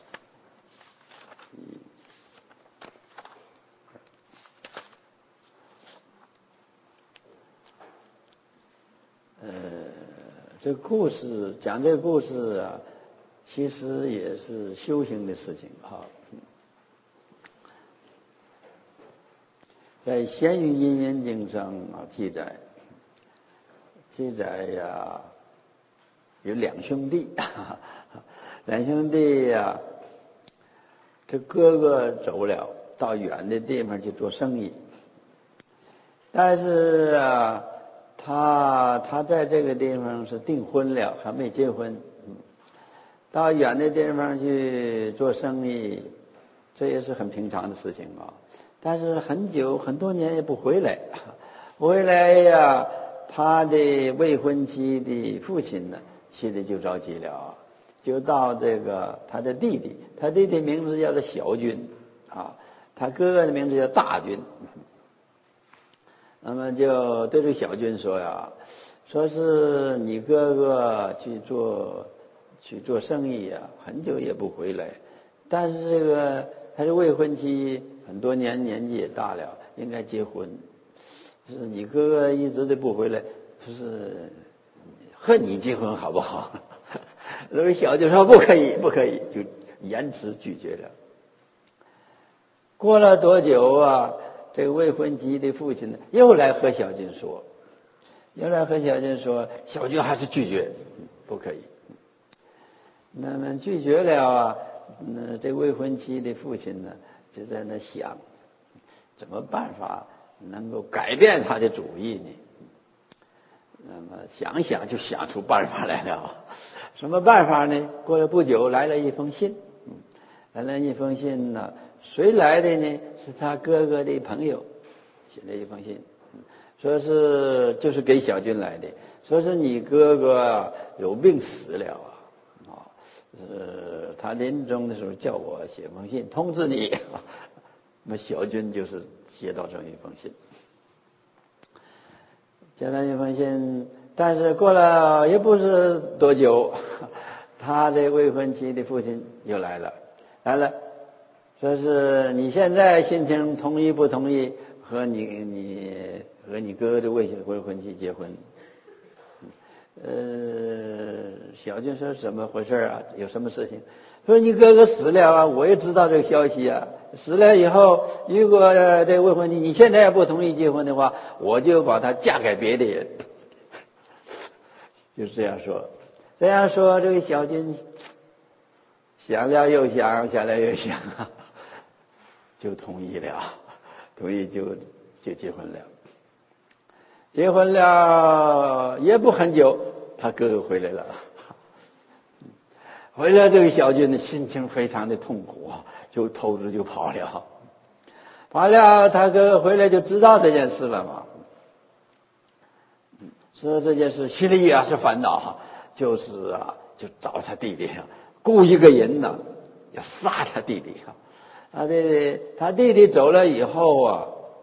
这个故事讲这个故事啊，其实也是修行的事情哈。在《闲语因缘经》上记载呀，有2兄弟，2兄弟呀，这哥哥走了，到远的地方去做生意。 但是啊，他在这个地方是订婚了，还没结婚。到远的地方去做生意，这也是很平常的事情啊。但是很多年也不回来，不回来呀，他的未婚妻的父亲呢，心里就着急了，就到这个他的弟弟，他弟弟名字叫做小军啊，他哥哥的名字叫大军。那么就对这个小军说呀，说是你哥哥去做生意呀，很久也不回来，但是这个他的未婚妻很多年纪也大了，应该结婚。是你哥哥一直都不回来，就是和你结婚好不好？那个小军说不可以，就严词拒绝了。过了多久啊？这个未婚妻的父亲呢，又来和小军说，小军还是拒绝，不可以。那么拒绝了啊，这未婚妻的父亲呢，就在那想，怎么办法能够改变他的主意呢？那么想就想出办法来了。什么办法呢？过了不久，来了一封信。呢，谁来的呢？是他哥哥的朋友写了一封信，说是就是给小军来的，说是你哥哥有病死了他临终的时候叫我写封信通知你。那么小军就是接到这么一封信，但是过了也不是多久，他的未婚妻的父亲又来了，说是你现在心情同意不同意和你哥哥的未婚妻结婚？小军说怎么回事啊？有什么事情？说你哥哥死了啊，我也知道这个消息啊。死了以后，如果这未婚妻你现在要不同意结婚的话，我就把她嫁给别的人。就这样说，这个小军想了又想，就同意了，就结婚了。结婚了也不很久，他哥哥回来了。回来这个小军的心情非常的痛苦，就偷着就跑了。他哥哥回来就知道这件事了嘛。说这件事心里也是烦恼，就找他弟弟，雇一个人呢，要杀他弟弟。他弟弟走了以后啊，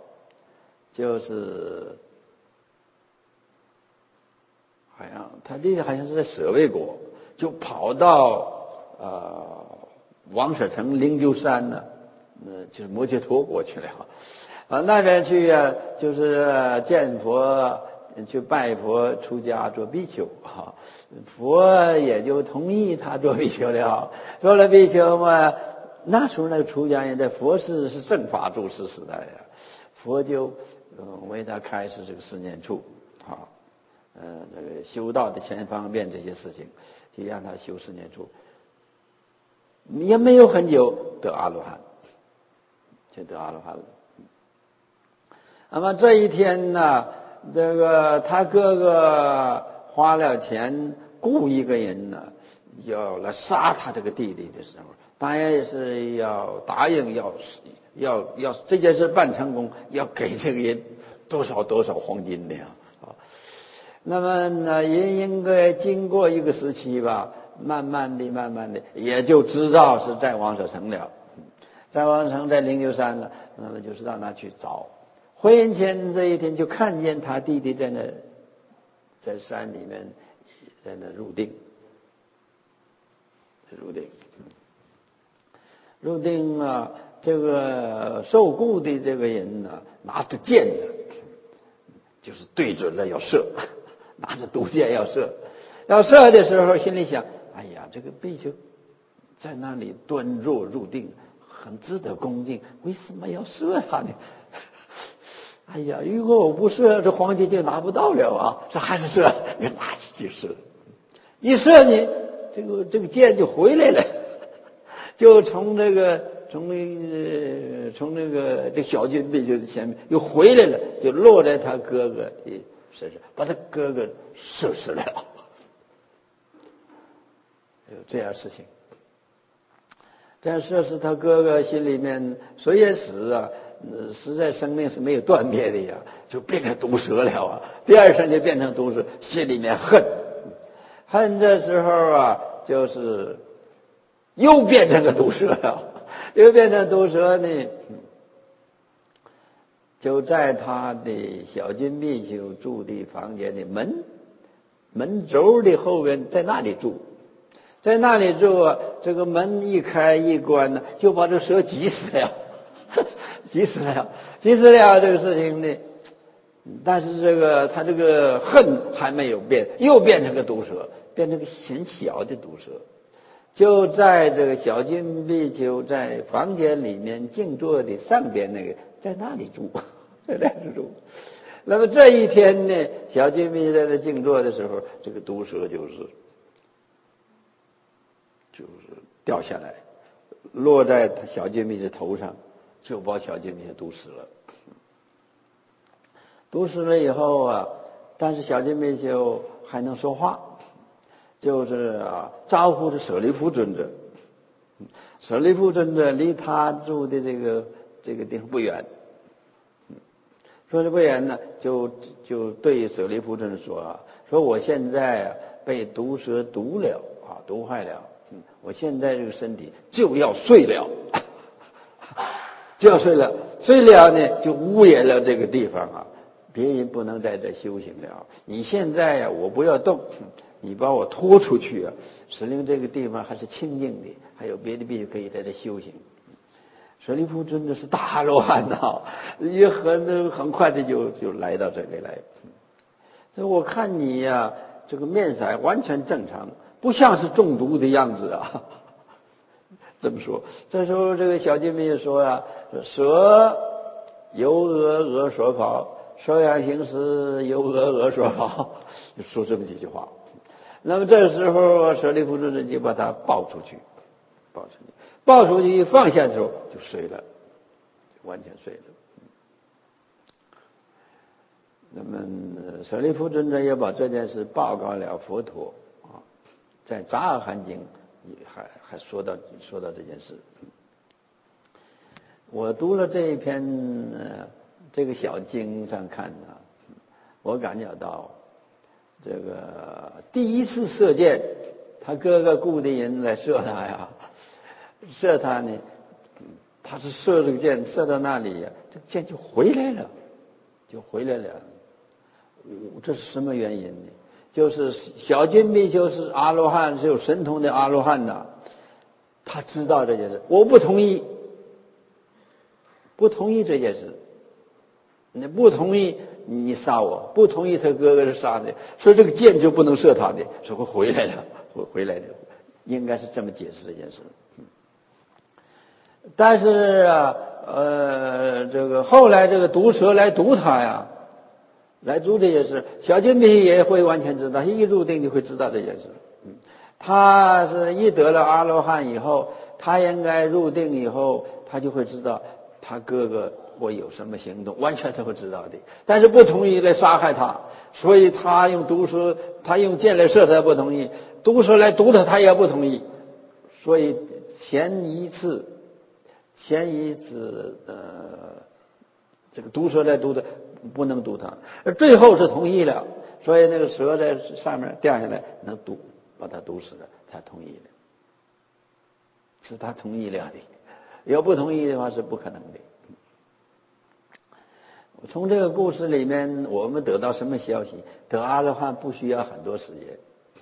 他弟弟好像是在舍卫国，就跑到王舍城灵鹫山呢，就是摩羯陀国去了。那边去啊，就是见佛，去拜佛出家做比丘佛也就同意他做比丘了。做了比丘嘛，那时候那个出家人在佛寺是正法住世时代呀，佛就为他开示这个四念处这个修道的前方便这些事情，就让他修四念处，也没有很久得阿罗汉，就得阿罗汉了。那么这一天呢，这个他哥哥花了钱雇一个人呢，要来杀他这个弟弟的时候，当然也是要答应要这件事办成功，要给这个人多少黄金的那么呢，也应该经过一个时期吧，慢慢的也就知道是在王舍城了。在王舍城在灵鹫山了，那么就是到那去找。婚姻前这一天就看见他弟弟在山里面在那入定，这个受雇的这个人呢，拿着剑呢，就是对准了要射。拿着毒箭要射的时候，心里想：哎呀，这个比丘在那里端坐入定，很值得恭敬，为什么要射他呢？哎呀，如果我不射，这黄金就拿不到了啊！这还是射，拿起去射，一射呢，这个箭就回来了，就从这个从那个这小军兵就前面又回来了，就落在他哥哥的身上，把他哥哥射死了。有这样事情，这样射死他哥哥，心里面虽然死啊，实在生命是没有断灭的呀，就变成毒蛇了啊。第二声就变成毒蛇，心里面恨这时候啊，就是又变成个毒蛇了，又变成毒蛇呢，就在他的小金碧丘住的房间的门轴的后边，在那里住。在那里住啊，这个门一开一关呢，就把这蛇急死了，急死了这个事情呢。但是他这个恨还没有变，又变成个毒蛇，变成个很小的毒蛇，就在这个小金碧丘在房间里面静坐的上边那个，在那里住，在那里住。那么这一天呢，小金碧在那静坐的时候，这个毒蛇就是掉下来，落在小金碧的头上，就把小金碧毒死了。毒死了以后啊，但是小金碧就还能说话，就是招呼着舍利弗尊者。舍利弗尊者离他住的这个地方不远，说的不远呢，就对舍利弗尊者说我现在被毒蛇毒了毒害了。我现在这个身体就要碎了，碎了呢，就污染了这个地方啊，别人不能在这修行了。你现在呀，我不要动，你把我拖出去啊，使令这个地方还是清净的，还有别的地方可以在这修行。舍利弗真的是大罗汉呐，也很快的就来到这里来。所以我看你呀，这个面色完全正常。不像是中毒的样子啊，这么说。这时候这个小金碧说啊，蛇由鹅所跑，蛇羊行尸由鹅所跑，说这么几句话。那么这时候舍利弗尊者就把他抱出去，一放下之后就睡了，完全睡了。那么舍利弗尊者也把这件事报告了佛陀。在《杂阿含经》还说到这件事。我读了这一篇这个小经上看呢，我感觉到这个第一次射箭，他哥哥雇的人来射他呀，射他呢，他是射这个箭射到那里呀，这个箭就回来了，这是什么原因呢？就是小金碧就是阿罗汉，是有神通的阿罗汉呐，他知道这件事，我不同意这件事，你不同意你杀我，不同意他哥哥是杀的，所以这个箭就不能射他的，所以会回来的，应该是这么解释这件事。但是这个后来这个毒蛇来毒他呀。来读这件事，小金碧也会完全知道，一入定就会知道这件事。他是一得了阿罗汉以后，他应该入定以后，他就会知道他哥哥会有什么行动，完全是会知道的。但是不同意来杀害他，所以他用毒蛇，他用箭来射他不同意，毒蛇来毒他，他也不同意。所以前一次这个毒蛇来毒他。不能毒他，而最后是同意了，所以那个蛇在上面掉下来能毒，把他毒死了，他同意了，是他同意了的，要不同意的话是不可能的。从这个故事里面，我们得到什么消息？得阿罗汉不需要很多时间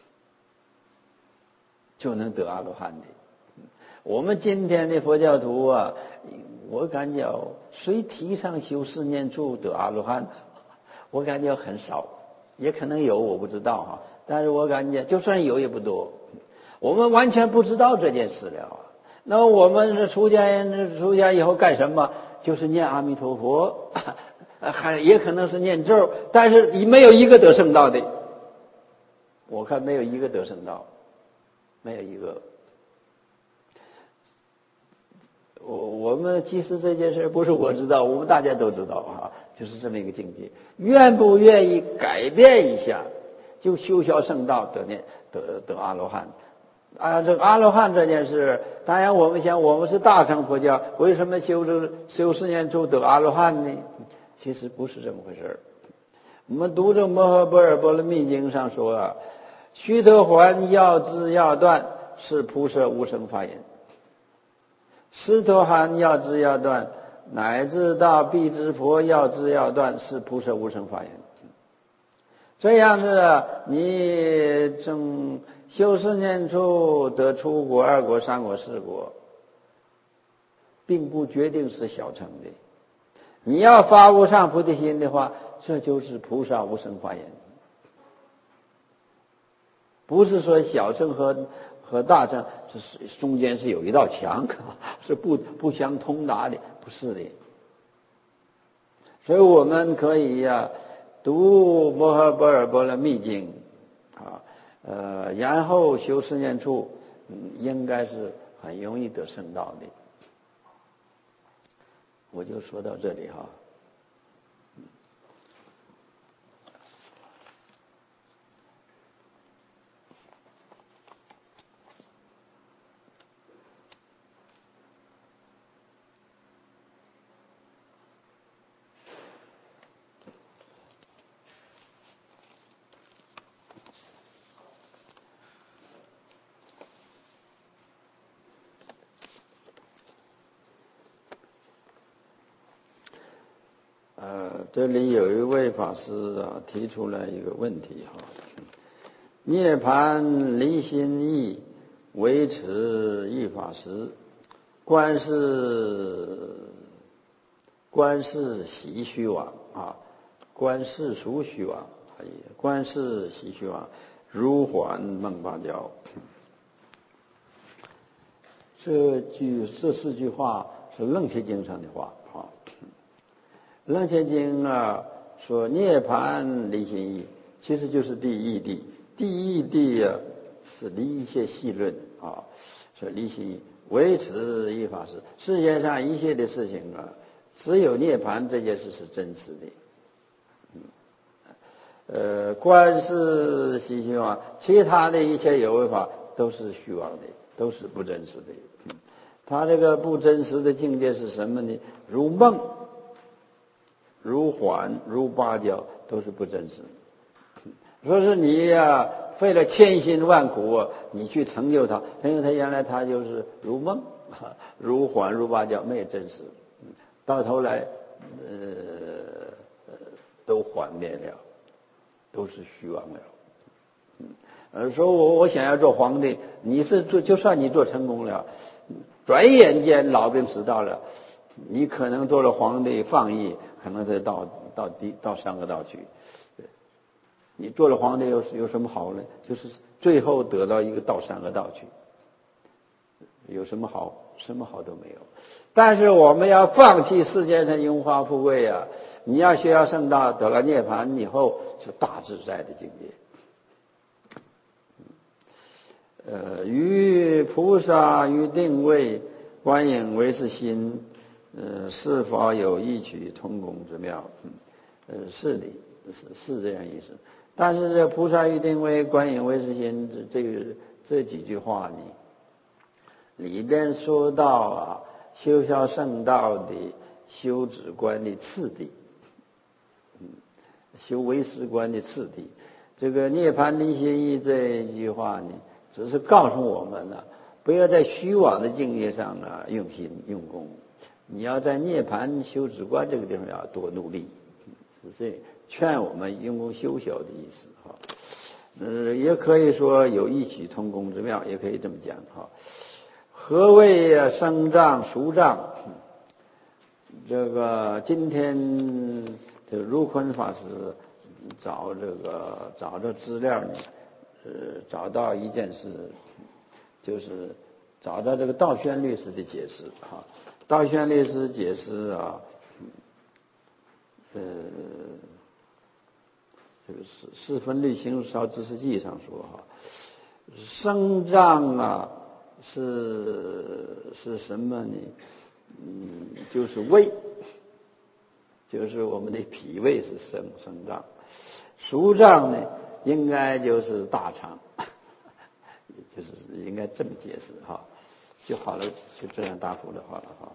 就能得阿罗汉的。我们今天的佛教徒啊，我感觉谁提倡修四念处得阿罗汉，我感觉很少，也可能有我不知道哈，但是我感觉就算有也不多。我们完全不知道这件事了。那我们是出家以后干什么？就是念阿弥陀佛，还也可能是念咒，但是没有一个得圣道的。我看没有一个得圣道，没有一个。 我们其实这件事不是我知道，我们大家都知道啊，就是这么一个境界。愿不愿意改变一下，就修小圣道得阿罗汉。这个阿罗汉这件事，当然我们想，我们是大乘佛教，为什么修10年处得阿罗汉呢？其实不是这么回事。我们读这《摩诃般若波罗蜜经》上说啊，须陀洹要知要断是菩萨无生法眼，斯陀含要知要断，乃至到辟支佛要知要断是菩萨无生法眼。这样子你正修10年处得初果、2果、3果、4果，并不决定是小乘的。你要发无上菩提心的话，这就是菩萨无生法眼。不是说小乘和大乘这是中间是有一道墙，是不相通达的，不是的。所以我们可以读《摩诃般若波罗蜜经》然后修10年处，应该是很容易得圣道的。我就说到这里哈。这里有一位法师提出了一个问题涅槃离心意，维持一法时，观世习虚妄观世俗虚妄，观世习虚妄，如幻梦芭蕉。这4句话是楞伽经上的话楞伽经说涅槃离心意，其实就是第一谛。第一谛是离一切细论说离心意，维持一法时。世界上一切的事情只有涅槃这件事是真实的。观世习虚妄，其他的一切有为法都是虚妄的，都是不真实的。他这个不真实的境界是什么呢？如梦、如幻、如芭蕉，都是不真实。说是你费了千辛万苦你去成就它，成就它原来它就是如梦、如幻、如芭蕉，没有真实。到头来都幻灭了，都是虚妄了。说我想要做皇帝，就算你做成功了，转眼间老病死到了，你可能做了皇帝放逸，可能得到上个道去。你做了皇帝有什么好呢？就是最后得到一个到上个道去，有什么好？什么好都没有。但是我们要放弃世间上荣华富贵你要学到圣道，得了涅槃以后是大自在的境界。于菩萨于定位观影为是心，是否有异曲同工之妙？是的，是这样意思。但是这菩萨于定位观影为是心这几句话呢，里边说到修效圣道的修止观的次第，修唯识观的次第。这个涅槃离心意这一句话呢，只是告诉我们不要在虚妄的境界上用心用功，你要在涅槃修止观这个地方要多努力，是这劝我们用功修小的意思也可以说有异曲同工之妙，也可以这么讲何谓生障熟障？这个今天这个如坤法师找这资料呢，找到一件事，就是找到这个道宣律师的解释道宣律师解释这个四分律行烧知识记上说生障是什么呢？ 就是胃，就是我们的脾胃是生脏，舒胀呢应该就是大肠，就是应该这么解释哈，就好了，就这样答复的话了哈。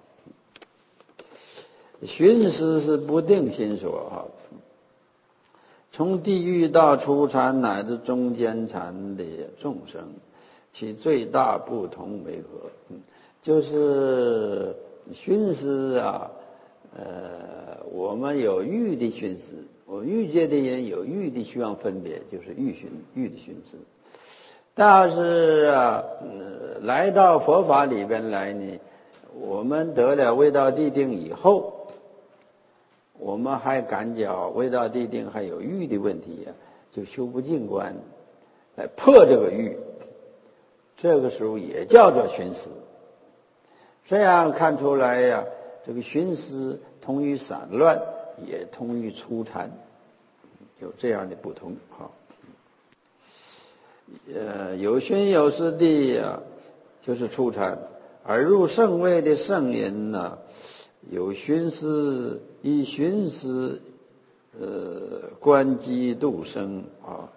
寻思是不定心所哈，从地狱到初禅乃至中间禅的众生，其最大不同为何？就是寻思啊，我们有欲的寻思，我欲界的人有欲的虚妄分别，就是欲的寻思。但是啊，来到佛法里边来呢，我们得了未到地定以后，我们还感觉未到地定还有欲的问题呀，就修不净观，来破这个欲，这个时候也叫做寻思。这样看出来呀，这个寻思通于散乱，也通于初禅，有这样的不同哈。有寻有思地呀，就是初禅，而入圣位的圣人呢，有寻思以寻思观机度生啊，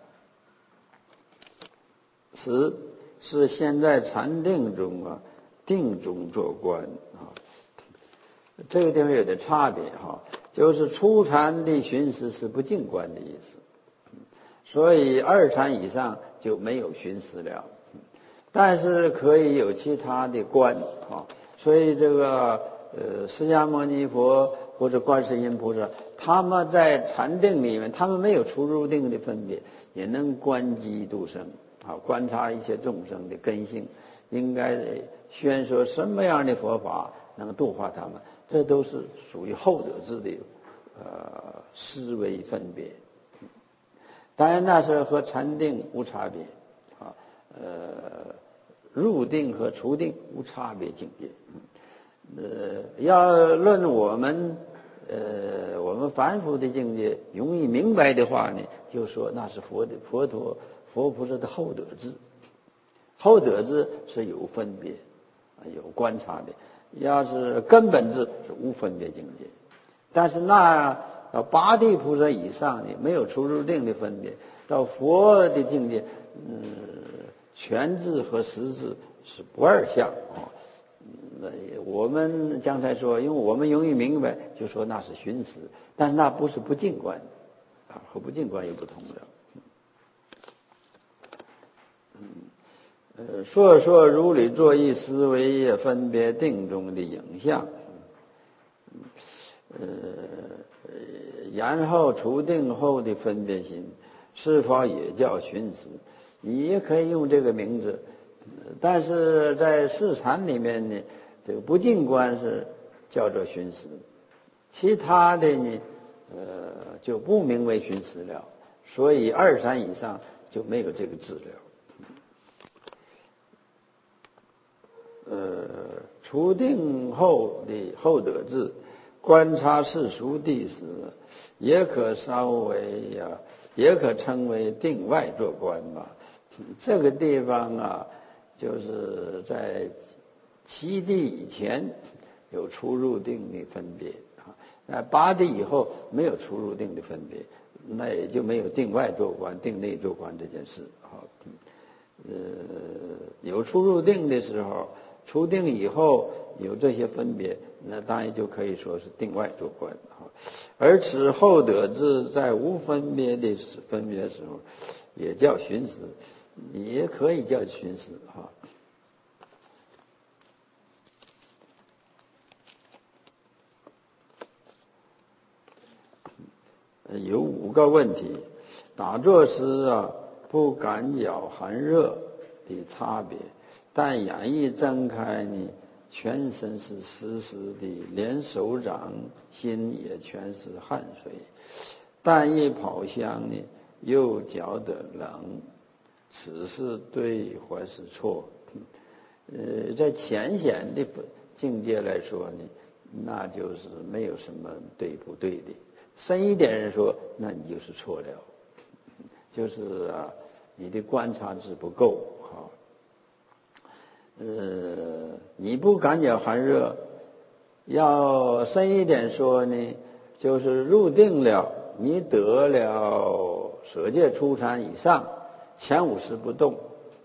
是现在禅定中啊，定中做观啊。这个地方有点差别哈，就是初禅的寻思是不净观的意思，所以二禅以上就没有寻思了，但是可以有其他的观啊。所以这个释迦牟尼佛或者观世音菩萨，他们在禅定里面，他们没有出入定的分别，也能观机度生啊，观察一切众生的根性，应该宣说什么样的佛法能度化他们，这都是属于后得智的思维分别。当然那是和禅定无差别啊，入定和出定无差别境界。要论我们凡夫的境界容易明白的话呢，就说那是佛菩萨的后得智，后得智是有分别有观察的，要是根本智是无分别境界。但是那到八地菩萨以上呢，没有出入定的分别，到佛的境界，全智和实智是不二相啊。我们刚才说，因为我们容易明白，就说那是寻思，但是那不是不净观啊，和不净观又不同了。说如理作意思维分别定中的影像，然后除定后的分别心，是否也叫寻思？你也可以用这个名字，但是在四禅里面呢，这个不净观是叫做寻思，其他的呢，就不名为寻思了。所以二禅以上就没有这个字了。除定后的后得智，观察世俗谛时，也可也可称为定外做观吧。这个地方啊，就是在七地以前有出入定的分别啊，那八地以后没有出入定的分别，那也就没有定外做观、定内做观这件事啊。有出入定的时候，出定以后有这些分别，那当然就可以说是定外做观啊。而此后得智在无分别的时候，也叫寻思，也可以叫寻思啊。有5个问题，打坐时啊，不感觉寒热的差别，但眼一睁开呢，全身是湿湿的，连手掌心也全是汗水，但一跑香呢，又觉得冷，此是对还是错？在浅显的境界来说呢，那就是没有什么对不对的。深一点人说，那你就是错了，就是啊，你的观察智不够啊。你不感觉寒热， 要深一点说呢，就是入定了，你得了舍戒初禅以上，前五识不动。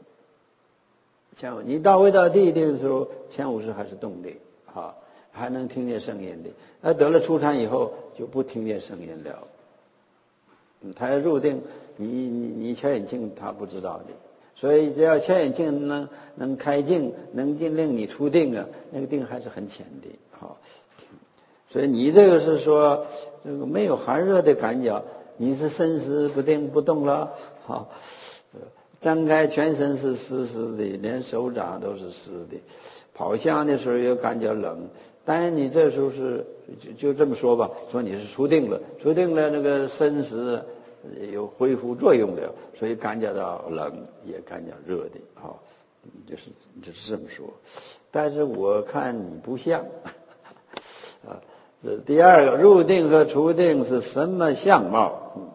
你到未到地定的时候，前五识还是动的，还能听见声音的。那得了初禅以后，就不听见声音了。他要入定，你牵引镜他不知道的，所以只要牵引镜能开镜，能令你出定啊，那个定还是很浅的。所以你这个是说这个没有寒热的感觉，你是身时不定不动了，张开全身是湿湿的，连手掌都是湿的，跑香的时候又感觉冷，但是你这时候是就这么说吧，说你是出定了，出定了那个身时有恢复作用了，所以感觉到冷也感觉热的，就是这么说。但是我看你不像这第二个，入定和出定是什么相貌？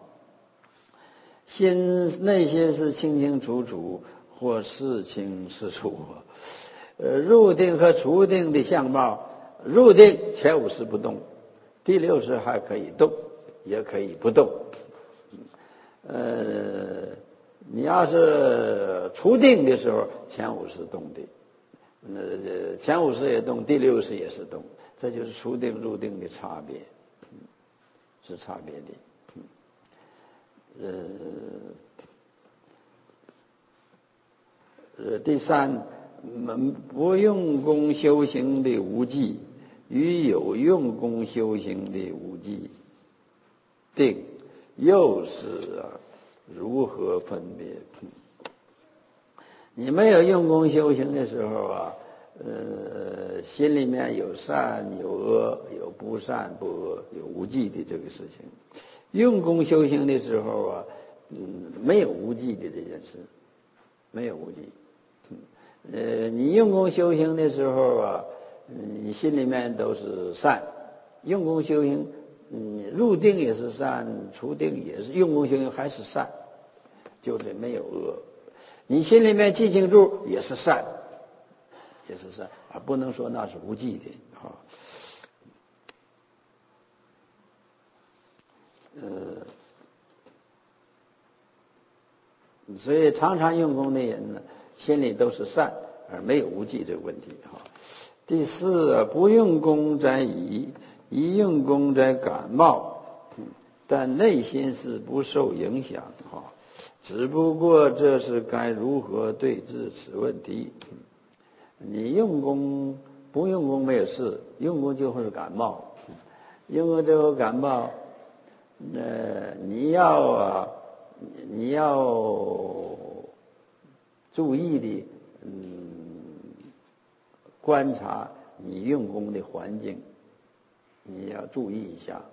内心是清清楚楚，或是清是楚。入定和出定的相貌，入定前五识不动，第六识还可以动，也可以不动。你要是出定的时候，前五识动的，前五识也动，第六识也是动，这就是出定入定的差别，是差别的。第三，不用功修行的无记与有用功修行的无记定，又是如何分别？你没有用功修行的时候啊，心里面有善有恶，有不善不恶，有无记的这个事情。用功修行的时候啊，没有无记的这件事，没有无记。你用功修行的时候啊，你心里面都是善。用功修行，入定也是善，出定也是用功修行还是善，就是没有恶。你心里面记清楚也是善，也是善，而不能说那是无记的所以常常用功的人呢，心里都是善，而没有无记这个问题第四，不用功在疑，一用功在感冒，但内心是不受影响只不过这是该如何对治此问题。你用功不用功没有事，用功就会感冒，用功就会感冒，你要注意的观察你用功的环境，你要注意一下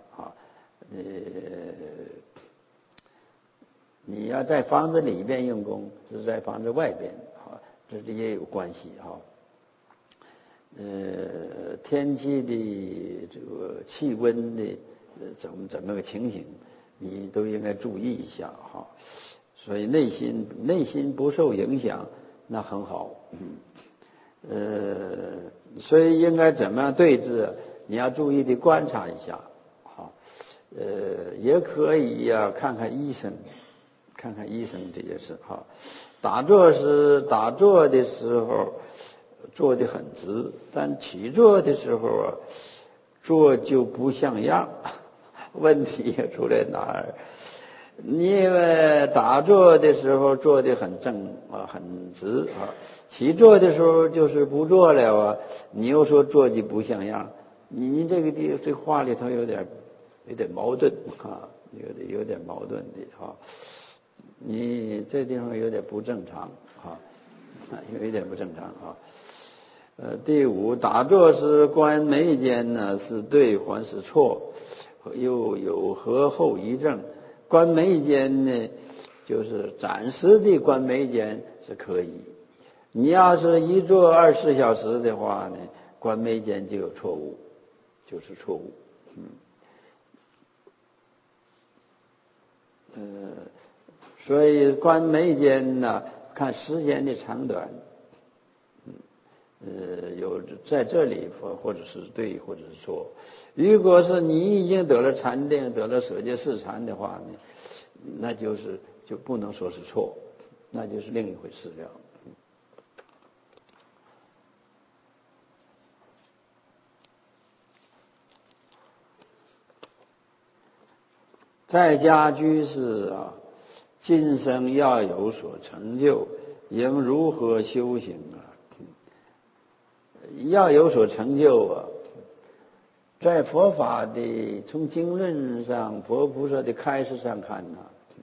你要在房子里边用功，是在房子外边这也有关系天气的这个气温的怎么个情形，你都应该注意一下所以内心不受影响，那很好所以应该怎么样对治？你要注意的观察一下也可以看看医生这件事打坐的时候坐得很直，但起坐的时候坐就不像样，问题也出在哪儿？你打坐的时候坐得很正很直起坐的时候就是不坐了你又说坐的不像样，你这话里头有点矛盾有点矛盾的你这地方有点不正常有一点不正常第五，打坐时观眉间呢，是对还是错？又有何后遗症？观眉间呢，就是暂时的观眉间是可以。你要是一坐24小时的话呢，观眉间就有错误，就是错误。所以观眉间呢，看时间的长短。 或者在这里或者是对或者是错。如果是你已经得了禅定，得了舍戒四禅的话呢，那就不能说是错，那就是另一回事了。在家居士啊，今生要有所成就，应如何修行啊？要有所成就啊，在佛法的从经论上，佛菩萨的开示上看呢，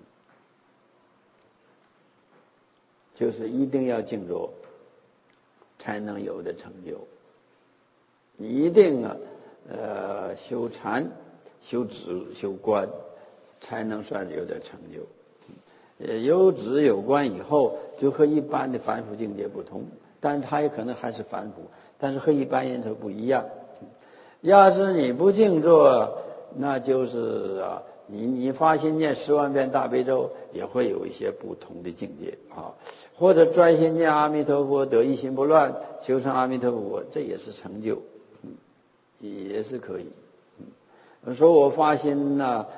就是一定要静坐，才能有的成就。你一定啊，修禅、修止、修观，才能算有点成就。有止有观以后，就和一般的凡夫境界不同，但他也可能还是凡夫，但是和一般人他不一样。要是你不静坐，那就是啊，你发心念10万遍大悲咒，也会有一些不同的境界啊。或者专心念阿弥陀佛，得一心不乱，求成阿弥陀佛，这也是成就，也是可以。说我发心呢，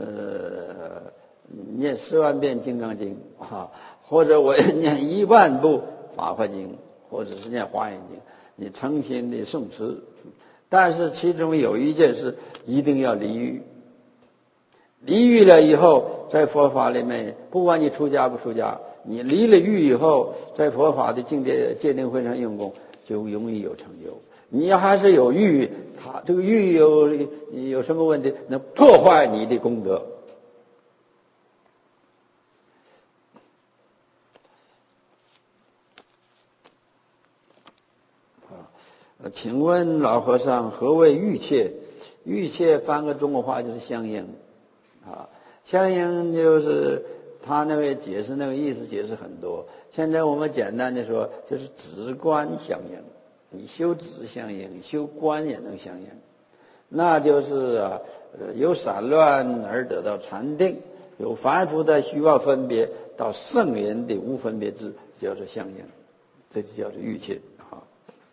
念10万遍金刚经啊，或者我念1万部法华经，或者是念华严经，你诚心的诵持。但是其中有一件事一定要离欲，离欲了以后，在佛法里面，不管你出家不出家，你离了欲以后，在佛法的境界界定会上用功，就容易有成就。你要还是有欲，它这个欲有什么问题？能破坏你的功德。请问老和尚，何谓欲切？欲切翻个中国话就是相应啊，相应就是他那个解释那个意思解释很多。现在我们简单的说，就是止观相应，你修止相应，修观也能相应，那就是啊，由散乱而得到禅定，由凡夫的虚妄分别到圣人的无分别智，叫做相应，这就叫做欲切啊。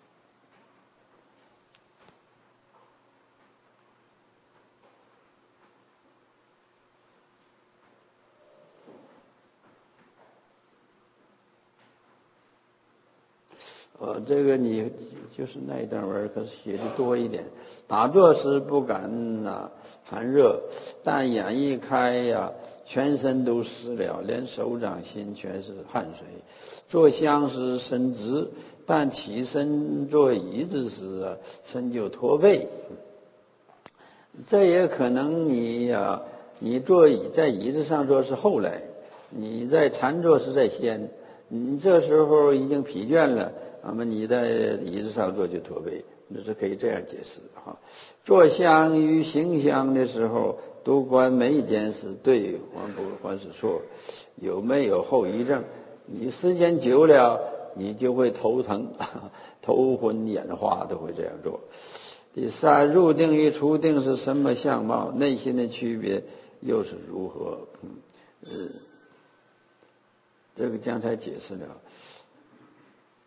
这个你就是那一段文可是写的多一点。打坐时不感寒热，但眼一开呀，全身都湿了，连手掌心全是汗水。坐香时身直，但起身坐椅子时啊，身就驼背。这也可能你在椅子上坐是后来，你在禅坐是在先，你这时候已经疲倦了，那么你在椅子上坐就驼背，那是可以这样解释哈。坐香与行香的时候，都观每一件事对还是错，有没有后遗症？你时间久了，你就会头疼、头昏眼花，都会这样做。第三，入定与出定是什么相貌？内心的区别又是如何？这个刚才解释了。